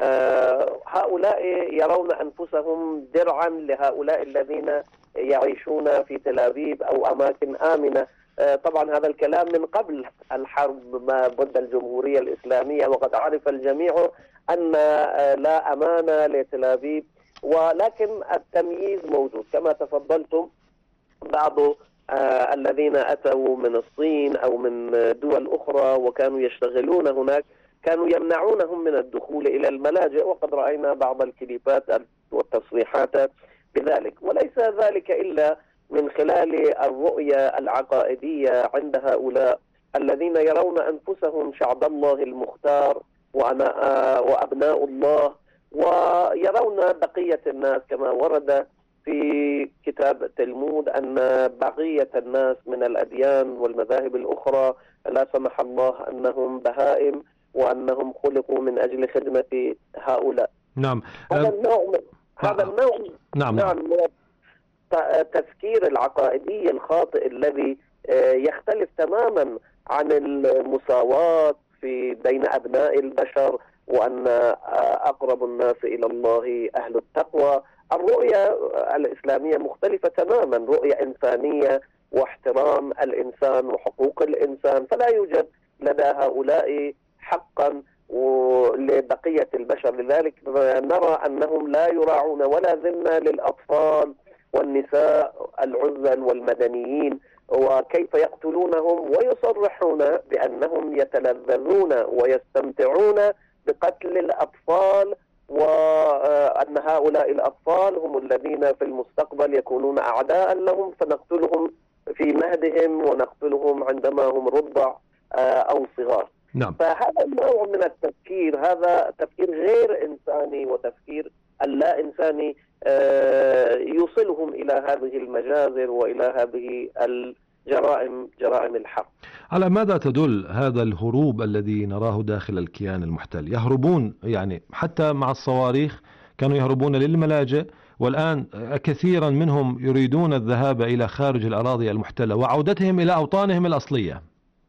هؤلاء يرون أنفسهم درعا لهؤلاء الذين يعيشون في تل أبيب أو أماكن آمنة. طبعا هذا الكلام من قبل الحرب ما ضد الجمهورية الإسلامية، وقد عرف الجميع أن لا أمان لتل أبيب، ولكن التمييز موجود كما تفضلتم. بعض آه الذين أتوا من الصين أو من دول أخرى وكانوا يشتغلون هناك كانوا يمنعونهم من الدخول إلى الملاجئ، وقد رأينا بعض الكليبات والتصريحات بذلك. وليس ذلك إلا من خلال الرؤية العقائدية عند هؤلاء الذين يرون أنفسهم شعب الله المختار وأبناء الله، ويرون بقية الناس كما ورد في كتاب التلمود أن بقية الناس من الأديان والمذاهب الأخرى لا سمح الله أنهم بهائم وأنهم خلقوا من أجل خدمة هؤلاء. نعم. هذا النوع من هذا النوع نعم. نعم. من التفكير العقائدي الخاطئ الذي يختلف تماما عن المساواة في بين أبناء البشر، وأن أقرب الناس إلى الله أهل التقوى. الرؤية الإسلامية مختلفة تماما، رؤية إنسانية واحترام الإنسان وحقوق الإنسان، فلا يوجد لدى هؤلاء حقا لبقية البشر. لذلك نرى أنهم لا يراعون ولا ذمة للأطفال والنساء العزل والمدنيين، وكيف يقتلونهم ويصرحون بأنهم يتلذذون ويستمتعون بقتل الأطفال، وأن هؤلاء الأطفال هم الذين في المستقبل يكونون أعداء لهم، فنقتلهم في مهدهم ونقتلهم عندما هم رضع أو صغار. نعم. فهذا النوع من التفكير هذا تفكير غير إنساني وتفكير اللا إنساني يوصلهم إلى هذه المجازر وإلى هذه الجرائم، جرائم الحرب. على ماذا تدل هذا الهروب الذي نراه داخل الكيان المحتل؟ يهربون يعني حتى مع الصواريخ كانوا يهربون للملاجئ، والآن كثيرا منهم يريدون الذهاب إلى خارج الأراضي المحتلة وعودتهم إلى أوطانهم الأصلية.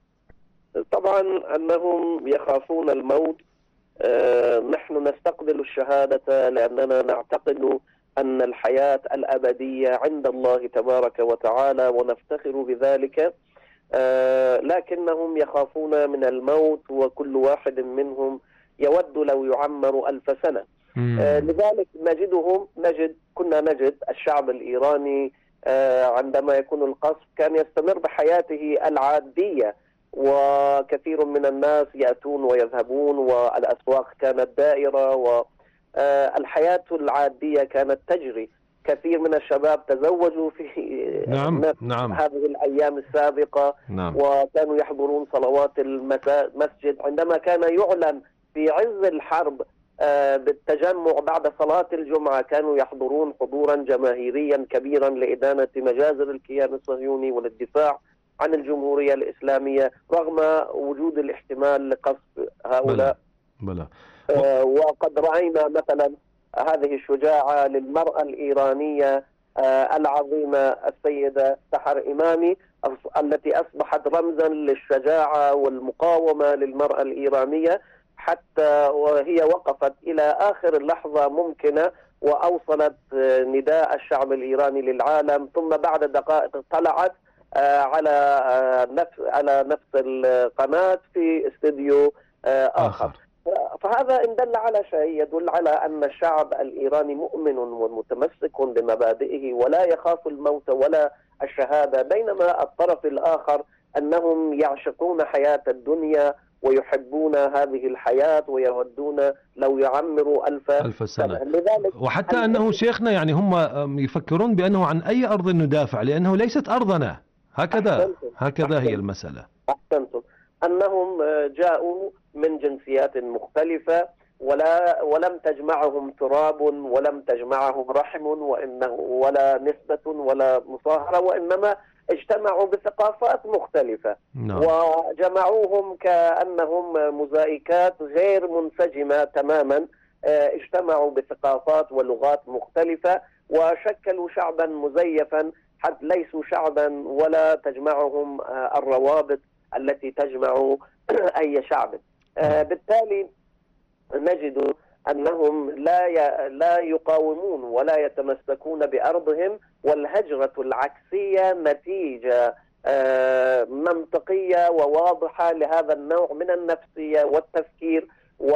طبعا أنهم يخافون الموت. أه نحن نستقبل الشهادة لأننا نعتقد أن الحياة الأبدية عند الله تبارك وتعالى ونفتخر بذلك، أه لكنهم يخافون من الموت، وكل واحد منهم يود لو يعمر ألف سنة. أه لذلك نجدهم نجد كنا نجد الشعب الإيراني أه عندما يكون القصف كان يستمر بحياته العادية، وكثير من الناس يأتون ويذهبون، والأسواق كانت دائرة، والحياة العادية كانت تجري. كثير من الشباب تزوجوا في نعم. نعم. هذه الأيام السابقة. نعم. وكانوا يحضرون صلوات المسجد عندما كان يعلن في عز الحرب بالتجمع بعد صلاة الجمعة، كانوا يحضرون حضورا جماهيريا كبيرا لإدانة مجازر الكيان الصهيوني وللدفاع عن الجمهورية الإسلامية رغم وجود الاحتمال لقصف هؤلاء. بلى. بلى. آه وقد رأينا مثلا هذه الشجاعة للمرأة الإيرانية العظيمة السيدة سحر إمامي التي أصبحت رمزا للشجاعة والمقاومة للمرأة الإيرانية، حتى وهي وقفت إلى آخر لحظة ممكنة وأوصلت نداء الشعب الإيراني للعالم، ثم بعد دقائق طلعت على نفس على نفس القناة في استوديو آخر. فهذا إن دل على شيء يدل على أن الشعب الإيراني مؤمن ومتمسك بمبادئه ولا يخاف الموت ولا الشهادة، بينما الطرف الآخر أنهم يعشقون حياة الدنيا ويحبون هذه الحياة ويودون لو يعمروا ألف, ألف سنة. لذلك وحتى أنه شيخنا يعني هم يفكرون بأنه عن أي أرض ندافع لأنه ليست أرضنا، هكذا أحسنتم. هكذا أحسنتم. هي المسألة. أحسنتم. أنهم جاءوا من جنسيات مختلفة ولا ولم تجمعهم تراب ولم تجمعهم رحم وإنه ولا نسبة ولا مصاهرة، وإنما اجتمعوا بثقافات مختلفة no. وجمعوهم كأنهم موزايكات غير منسجمة تماما، اجتمعوا بثقافات ولغات مختلفة وشكلوا شعبا مزيفا، حتى ليسوا شعبا ولا تجمعهم الروابط التي تجمع أي شعب. بالتالي نجد أنهم لا لا يقاومون ولا يتمسكون بأرضهم، والهجرة العكسية نتيجة منطقية وواضحة لهذا النوع من النفسية والتفكير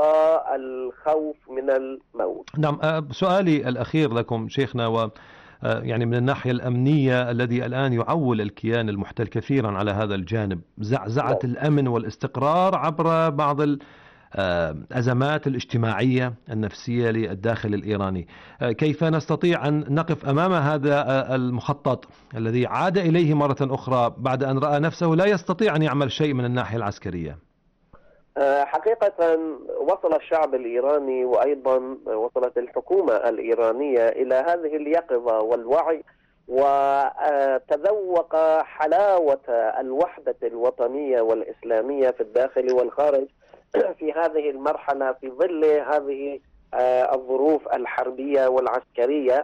والخوف من الموت. نعم، سؤالي الأخير لكم شيخنا، و يعني من الناحية الأمنية الذي الآن يعول الكيان المحتل كثيرا على هذا الجانب، زعزعة الأمن والاستقرار عبر بعض الأزمات الاجتماعية النفسية للداخل الإيراني، كيف نستطيع أن نقف أمام هذا المخطط الذي عاد إليه مرة أخرى بعد أن رأى نفسه لا يستطيع أن يعمل شيء من الناحية العسكرية؟ حقيقة وصل الشعب الإيراني وأيضا وصلت الحكومة الإيرانية إلى هذه اليقظة والوعي، وتذوق حلاوة الوحدة الوطنية والإسلامية في الداخل والخارج في هذه المرحلة في ظل هذه الظروف الحربية والعسكرية.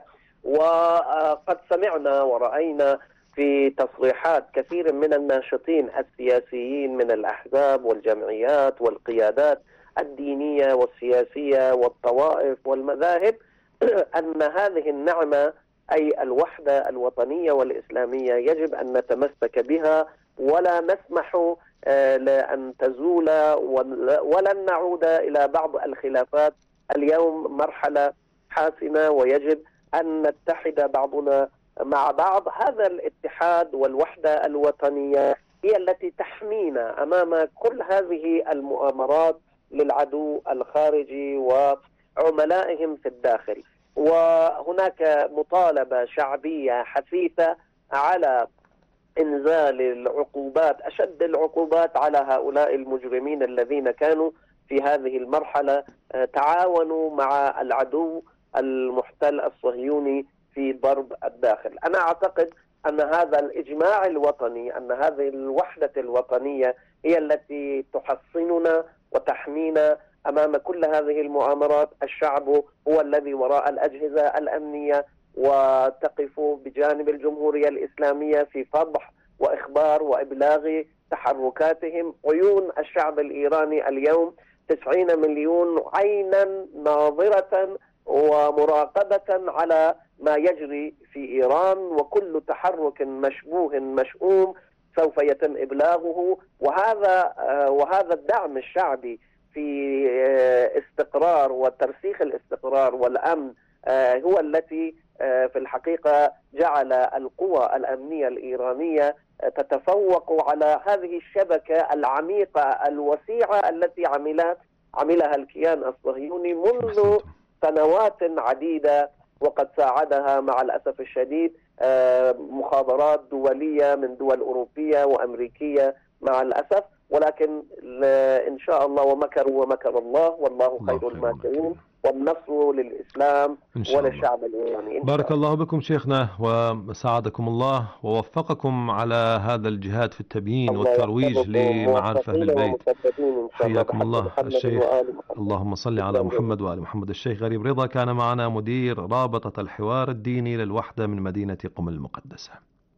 وقد سمعنا ورأينا في تصريحات كثير من الناشطين السياسيين من الأحزاب والجمعيات والقيادات الدينية والسياسية والطوائف والمذاهب أن هذه النعمة أي الوحدة الوطنية والإسلامية يجب أن نتمسك بها ولا نسمح لأن تزول ولن نعود إلى بعض الخلافات. اليوم مرحلة حاسمة ويجب أن نتحد بعضنا مع بعض. هذا الاتحاد والوحدة الوطنية هي التي تحمينا أمام كل هذه المؤامرات للعدو الخارجي وعملائهم في الداخل. وهناك مطالبة شعبية حثيثة على إنزال العقوبات، أشد العقوبات على هؤلاء المجرمين الذين كانوا في هذه المرحلة تعاونوا مع العدو المحتل الصهيوني في ضرب الداخل. أنا أعتقد أن هذا الإجماع الوطني، أن هذه الوحدة الوطنية هي التي تحصننا وتحمينا أمام كل هذه المؤامرات. الشعب هو الذي وراء الأجهزة الأمنية وتقف بجانب الجمهورية الإسلامية في فضح وإخبار وإبلاغ تحركاتهم. عيون الشعب الإيراني اليوم تسعين مليون عينا ناظرة ومراقبة على ما يجري في إيران، وكل تحرك مشبوه مشؤوم سوف يتم إبلاغه. وهذا وهذا الدعم الشعبي في استقرار وترسيخ الاستقرار والأمن هو التي في الحقيقة جعل القوى الأمنية الإيرانية تتفوق على هذه الشبكة العميقة الوسيعة التي عملت عملها الكيان الصهيوني منذ سنوات عديدة، وقد ساعدها مع الأسف الشديد مخابرات دولية من دول أوروبية وأمريكية مع الأسف. ولكن إن شاء الله ومكروا ومكر الله والله خير الماكرين، والنصر للإسلام وللشعب الإيراني. بارك الله بكم شيخنا وساعدكم الله ووفقكم على هذا الجهاد في التبيين والترويج لمعارف أهل البيت. حياكم الله الشيخ. اللهم صل على محمد وآل محمد. الشيخ غريب رضا كان معنا مدير رابطة الحوار الديني للوحدة من مدينة قم المقدسة.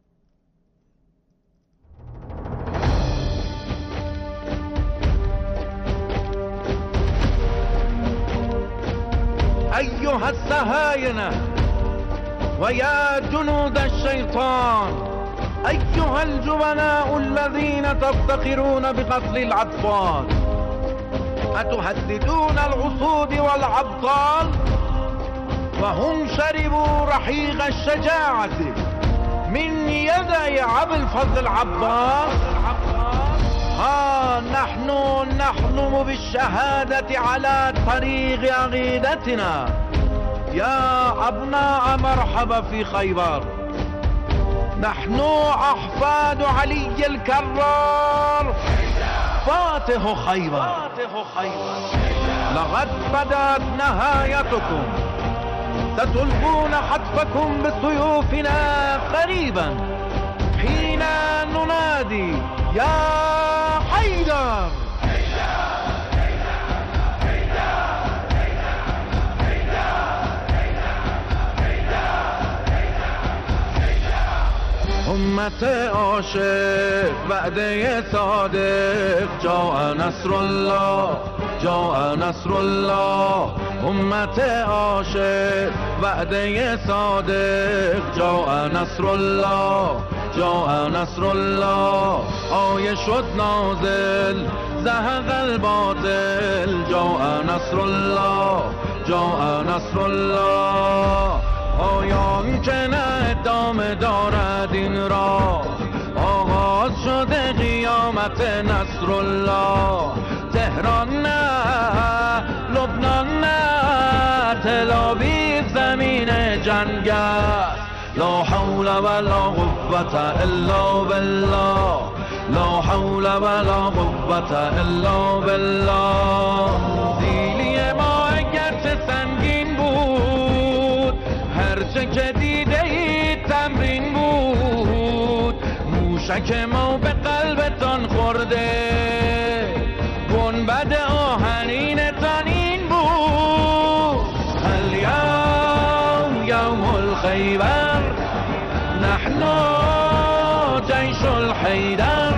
أيها الصهاينة ويا جنود الشيطان، أيها الجبناء الذين تفتخرون بقتل الأطفال، أتهددون الأسود والأبطال وهم شربوا رحيق الشجاعة من يدي أبي الفضل العباس؟ ها نحن نحلم بالشهادة على طريق عقيدتنا. يا أبناء مرحبا في خيبر، نحن أحفاد علي الكرار فاتح خيبر. لقد بدأت نهايتكم، ستلقون حتفكم بسيوفنا قريبا حين ننادي يا حيدر. أمة عاشق وعده صادق، جاء نصر الله جاء نصر الله. أمة عاشق وعده صادق، جاء نصر الله جاء نصر الله. آیه شد نازل زهق الباطل، جاء نصر الله جاء نصر الله. آیان که نه ادامه دارد این راه، آغاز شده قیامت نصر الله. تهران نه لبنان نه تل آویو زمین جنگ است. لا حول ولا قوة الا بالله، لا حول ولا قوة الا بالله. سیلی ما اگرچه سنگین بود، هرچه که دیده اید تمرین بود. موشک ما به قلبتان خورده، گنبد آهنینتان این بود. الیوم یوم الخیبر، نحن جيش الحيدر.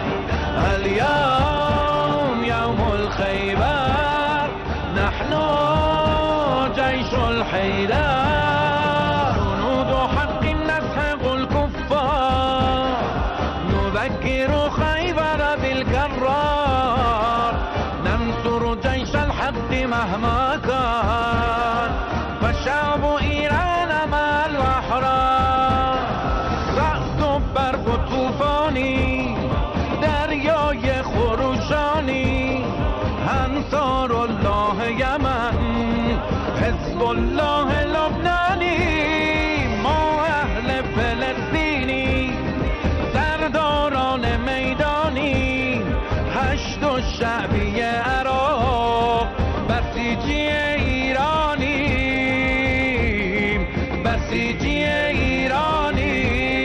اليوم يوم الخيبر، نحن جيش الحيدر. جنود حق نسحق الكفار، نذكر خيبر بالكرار. ننصر جيش الحق مهما كان، فالشعب إيران مع الأحرار. رعد برق و طوفانی، دریای خروشانی، انصار الله یمن، حزب الله لبنانی. ما اهل فلسطینی، سرداران میدانی، هشت و شعبی عراق، بسیجی ایرانی، بسیجی ایرانی.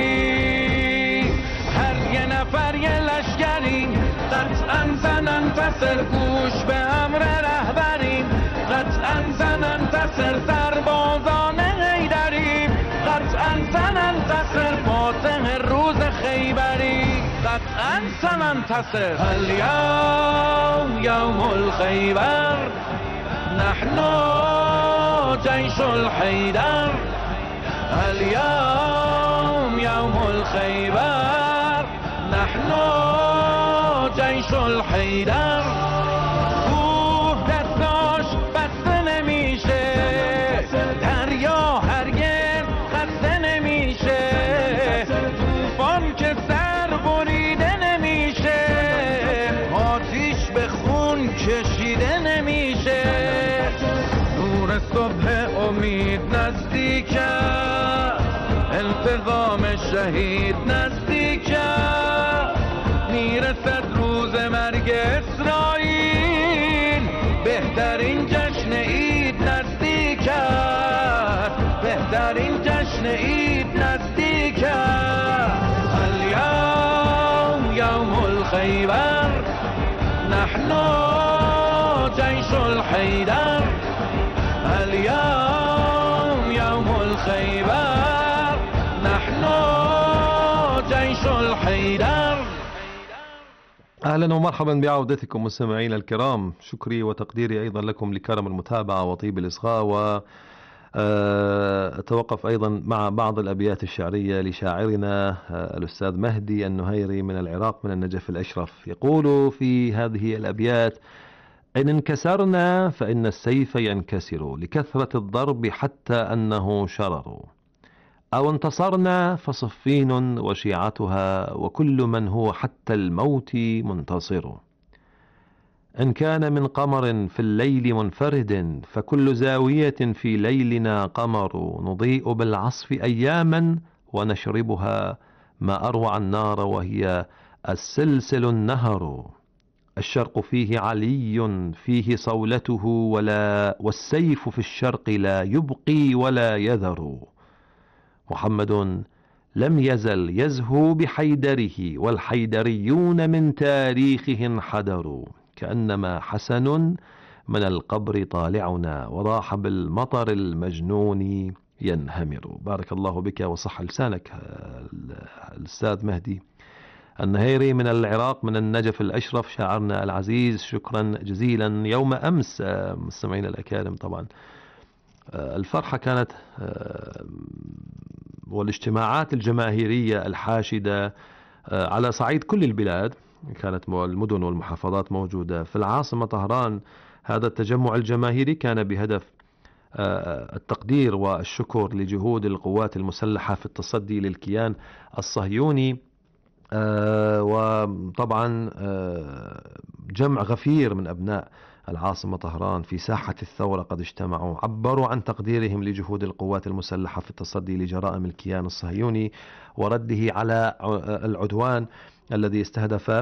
هر یه نفر یه لشکریم، قطعا سننتصر. گوش به امر رهبریم، قطعا سننتصر. سربازان حیدریم، قطعا سننتصر. فاتح روز خیبری، قطعا سننتصر. اليوم يوم الخيبر، نحن جيش الحيدر. اليوم يوم الخيبر، نحن جيش الحيدر. کوه دستاش بسته نمیشه، دریا هرگز خسته نمیشه. طوفان که سر بریده نمیشه، آتیش به خون کشیده نمیشه. نور صبح امید نزدیک، التقام شهید نزدیک. میرسد روز من اسرائیل بهترین جشن عید نزدیک است، بهترین جشن عید نزدیک است. الیوم یوم الخیبر نحن جیش الحیدر، الیوم یوم الخیبر نحن جیش الحیدر. أهلا ومرحبا بعودتكم مستمعينا الكرام. شكري وتقديري أيضا لكم لكرم المتابعة وطيب الإصغاء، وأتوقف أيضا مع بعض الأبيات الشعرية لشاعرنا الأستاذ مهدي النهيري من العراق من النجف الأشرف. يقول في هذه الأبيات: إن انكسرنا فإن السيف ينكسر لكثرة الضرب حتى أنه شرر، أو انتصرنا فصفين وشيعتها وكل من هو حتى الموت منتصر. إن كان من قمر في الليل منفرد فكل زاوية في ليلنا قمر، نضيء بالعصف أياما ونشربها ما أروع النار وهي السلسل النهر. الشرق فيه علي فيه صولته ولا والسيف في الشرق لا يبقي ولا يذر. محمد لم يزل يزهو بحيدره والحيدريون من تاريخه انحدروا، كأنما حسن من القبر طالعنا وراح بالمطر المجنون ينهمر. بارك الله بك وصح لسانك الأستاذ مهدي النهيري من العراق من النجف الأشرف، شاعرنا العزيز. شكرا جزيلا. يوم أمس مستمعينا الأكارم طبعا الفرحة كانت والاجتماعات الجماهيرية الحاشدة على صعيد كل البلاد، كانت المدن والمحافظات موجودة. في العاصمة طهران هذا التجمع الجماهيري كان بهدف التقدير والشكر لجهود القوات المسلحة في التصدي للكيان الصهيوني، وطبعا جمع غفير من أبناء العاصمة طهران في ساحة الثورة قد اجتمعوا، عبروا عن تقديرهم لجهود القوات المسلحة في التصدي لجرائم الكيان الصهيوني ورده على العدوان الذي استهدف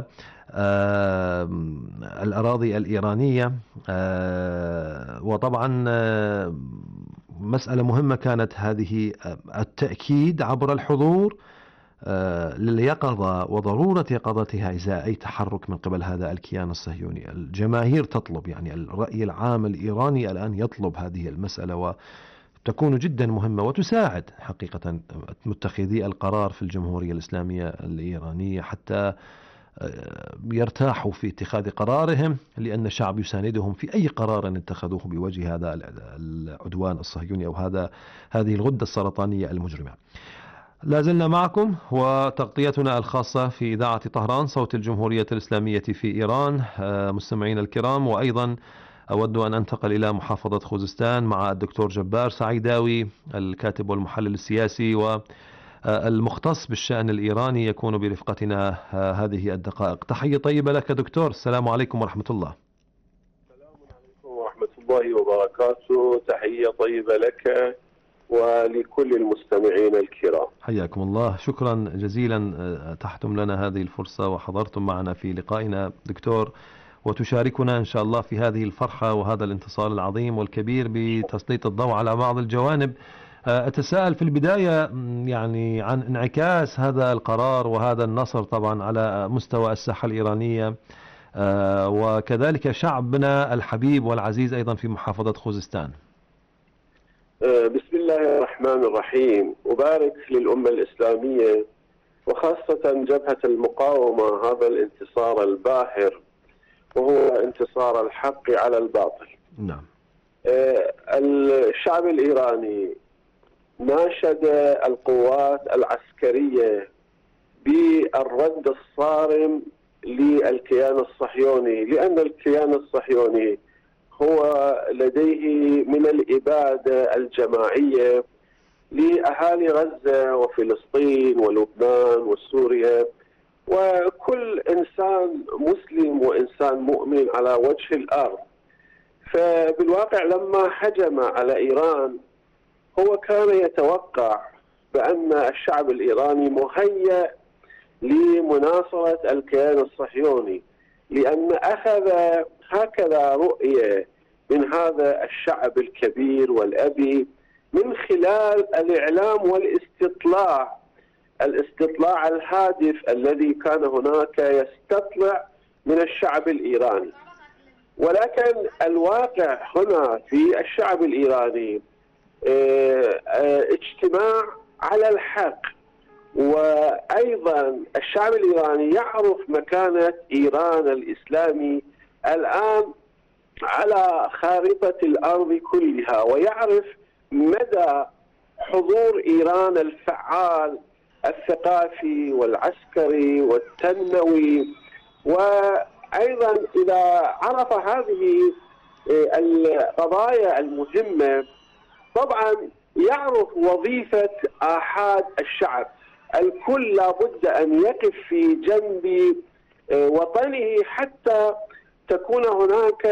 الأراضي الإيرانية. وطبعا مسألة مهمة كانت هذه التأكيد عبر الحضور لليقظة وضرورة يقظتها إزاء أي تحرك من قبل هذا الكيان الصهيوني. الجماهير تطلب، يعني الرأي العام الإيراني الآن يطلب هذه المسألة، وتكون جدا مهمة وتساعد حقيقة متخذي القرار في الجمهورية الإسلامية الإيرانية حتى يرتاحوا في اتخاذ قرارهم، لأن الشعب يساندهم في أي قرار اتخذوه بوجه هذا العدوان الصهيوني أو هذا هذه الغدة السرطانية المجرمة. لا زلنا معكم وتغطيتنا الخاصة في إذاعة طهران صوت الجمهورية الإسلامية في إيران. مستمعين الكرام، وأيضا أود أن أنتقل إلى محافظة خوزستان مع الدكتور جبار سعيداوي الكاتب والمحلل السياسي والمختص بالشأن الإيراني يكون برفقتنا هذه الدقائق. تحية طيبة لك دكتور. السلام عليكم ورحمة الله. السلام عليكم ورحمة الله وبركاته. تحية طيبة لك ولكل المستمعين الكرام. حياكم الله. شكرا جزيلا تحتم لنا هذه الفرصة وحضرتم معنا في لقائنا دكتور، وتشاركنا إن شاء الله في هذه الفرحة وهذا الانتصار العظيم والكبير بتسليط الضوء على بعض الجوانب. أتساءل في البداية يعني عن انعكاس هذا القرار وهذا النصر طبعا على مستوى الساحة الإيرانية وكذلك شعبنا الحبيب والعزيز أيضا في محافظة خوزستان. بسم الله الرحمن الرحيم. أبارك للأمة الإسلامية وخاصة جبهة المقاومة هذا الانتصار الباهر، وهو انتصار الحق على الباطل. نعم. الشعب الإيراني ناشد القوات العسكرية بالرد الصارم للكيان الصهيوني، لأن الكيان الصهيوني هو لديه من الإبادة الجماعية لأهالي غزة وفلسطين ولبنان وسوريا وكل إنسان مسلم وإنسان مؤمن على وجه الأرض. فبالواقع لما هجم على إيران هو كان يتوقع بأن الشعب الإيراني مهيأ لمناصرة الكيان الصهيوني، لأن أخذ هكذا رؤية من هذا الشعب الكبير والأبي من خلال الإعلام والاستطلاع، الاستطلاع الهادف الذي كان هناك يستطلع من الشعب الإيراني. ولكن الواقع هنا في الشعب الإيراني اجتماع على الحق، وأيضا الشعب الإيراني يعرف مكانة إيران الإسلامي الآن على خارطة الأرض كلها، ويعرف مدى حضور إيران الفعال الثقافي والعسكري والتنموي. وأيضا إذا عرف هذه القضايا المهمة طبعا يعرف وظيفة آحاد الشعب. الكل لابد أن يقف في جنب وطنه حتى تكون هناك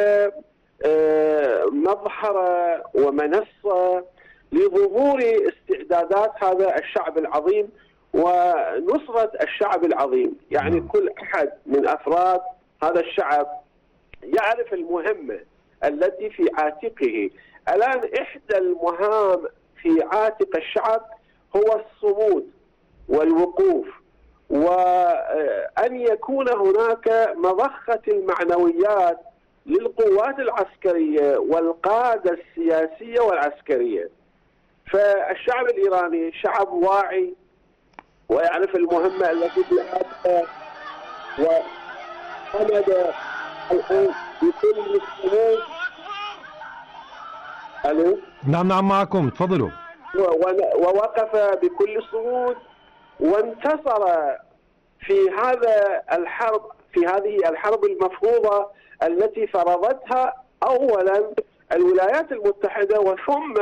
مظهر ومنصة لظهور استعدادات هذا الشعب العظيم ونصرة الشعب العظيم. يعني كل أحد من أفراد هذا الشعب يعرف المهمة التي في عاتقه. الآن إحدى المهام في عاتق الشعب هو الصمود والوقوف، وأن يكون هناك مضخة المعنويات للقوات العسكرية والقادة السياسية والعسكرية. فالشعب الإيراني شعب واعي ويعرف المهمة التي في عاتقه، وصمد الآن بكل الصمود. ألو؟ نعم نعم معكم، تفضلوا. ووقف بكل صمود وانتصر في هذا الحرب، في هذه الحرب المفروضة التي فرضتها أولا الولايات المتحدة وثم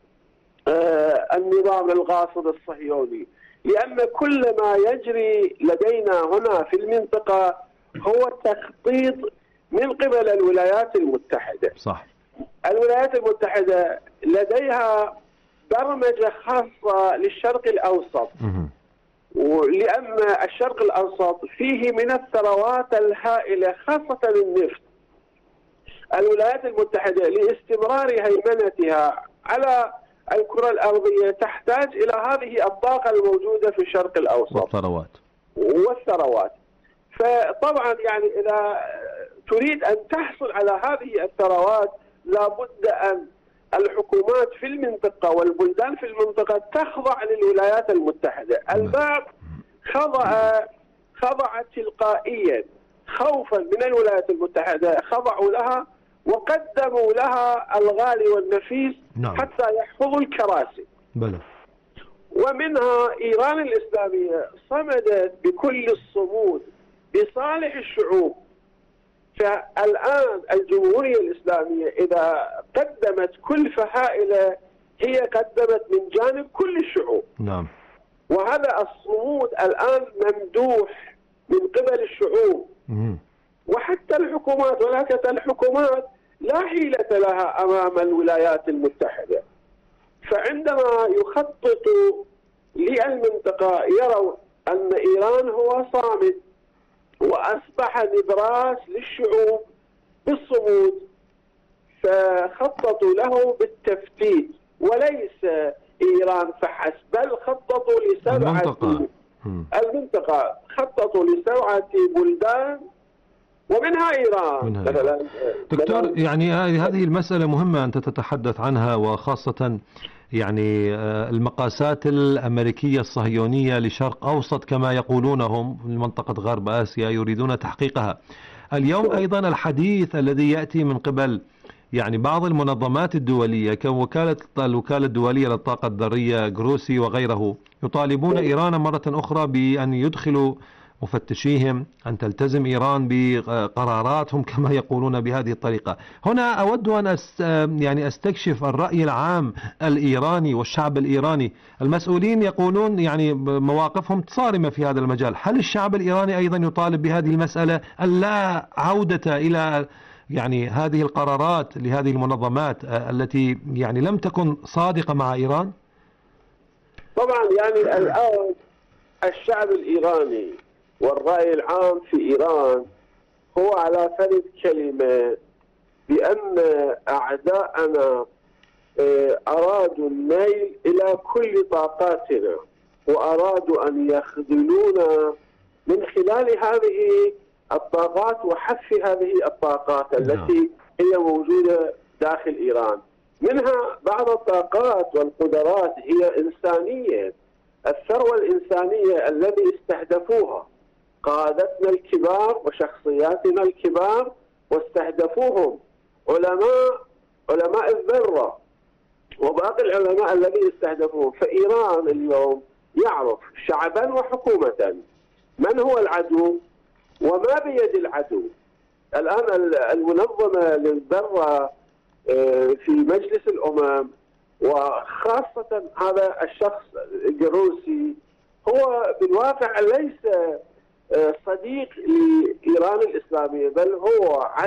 النظام الغاصب الصهيوني. لأن كل ما يجري لدينا هنا في المنطقة هو تخطيط من قبل الولايات المتحدة. صح. الولايات المتحدة لديها برمجة خاصة للشرق الأوسط، ولأن الشرق الأوسط فيه من الثروات الهائلة خاصة النفط. الولايات المتحدة لاستمرار هيمنتها على الكرة الأرضية تحتاج إلى هذه الطاقة الموجودة في الشرق الأوسط والثروات والثروات. فطبعا يعني إذا تريد أن تحصل على هذه الثروات لابد أن الحكومات في المنطقة والبلدان في المنطقة تخضع للولايات المتحدة. البعض خضع خضع تلقائيا خوفا من الولايات المتحدة، خضعوا لها وقدموا لها الغالي والنفيس. نعم. حتى يحفظوا الكراسي. بلى. ومنها إيران الإسلامية صمدت بكل الصمود بصالح الشعوب. فالآن الجمهورية الإسلامية إذا قدمت كلفة هائلة هي قدمت من جانب كل الشعوب. نعم. وهذا الصمود الآن ممدوح من قبل الشعوب. مم. وحتى الحكومات، ولكن الحكومات لا حيلة لها أمام الولايات المتحدة. فعندما يخططوا للمنطقة يروا أن إيران هو صامد وأصبح نبراس للشعوب بالصمود، فخططوا له بالتفتيت. وليس إيران فحسب، بل خططوا لسبعة المنطقة. المنطقة خططوا لسبعة بلدان ومنها إيران. منها. مثلا دكتور، يعني هذه المسألة مهمة أنت تتحدث عنها، وخاصة يعني المقاسات الأمريكية الصهيونية لشرق أوسط كما يقولون هم في منطقة غرب آسيا يريدون تحقيقها. اليوم أيضا الحديث الذي يأتي من قبل يعني بعض المنظمات الدولية كوكالة الوكالة الدولية للطاقة الذرية جروسي وغيره يطالبون إيران مرة أخرى بأن يدخلوا مفتشيهم، أن تلتزم إيران بقراراتهم كما يقولون بهذه الطريقة. هنا أود أن أست يعني أستكشف الرأي العام الإيراني والشعب الإيراني. المسؤولين يقولون يعني مواقفهم صارمة في هذا المجال. هل الشعب الإيراني أيضا يطالب بهذه المسألة أن لا عودة إلى يعني هذه القرارات لهذه المنظمات التي يعني لم تكن صادقة مع إيران؟ طبعا يعني الآن الشعب الإيراني والرأي العام في إيران هو على فرد كلمة بأن أعداءنا أرادوا النيل إلى كل طاقاتنا، وأرادوا أن يخذلونا من خلال هذه الطاقات وحف هذه الطاقات التي هي موجودة داخل إيران. منها بعض الطاقات والقدرات هي إنسانية، الثروة الإنسانية الذي استهدفوها قادتنا الكبار وشخصياتنا الكبار، واستهدفوهم علماء علماء الذرة وباقي العلماء الذين استهدفوهم. فإيران اليوم يعرف شعبا وحكومة من هو العدو وما بيد العدو. الآن المنظمة للذرة في مجلس الأمم وخاصة هذا الشخص الجروسي هو بالواقع ليس صديق لإيران الإسلامية، بل هو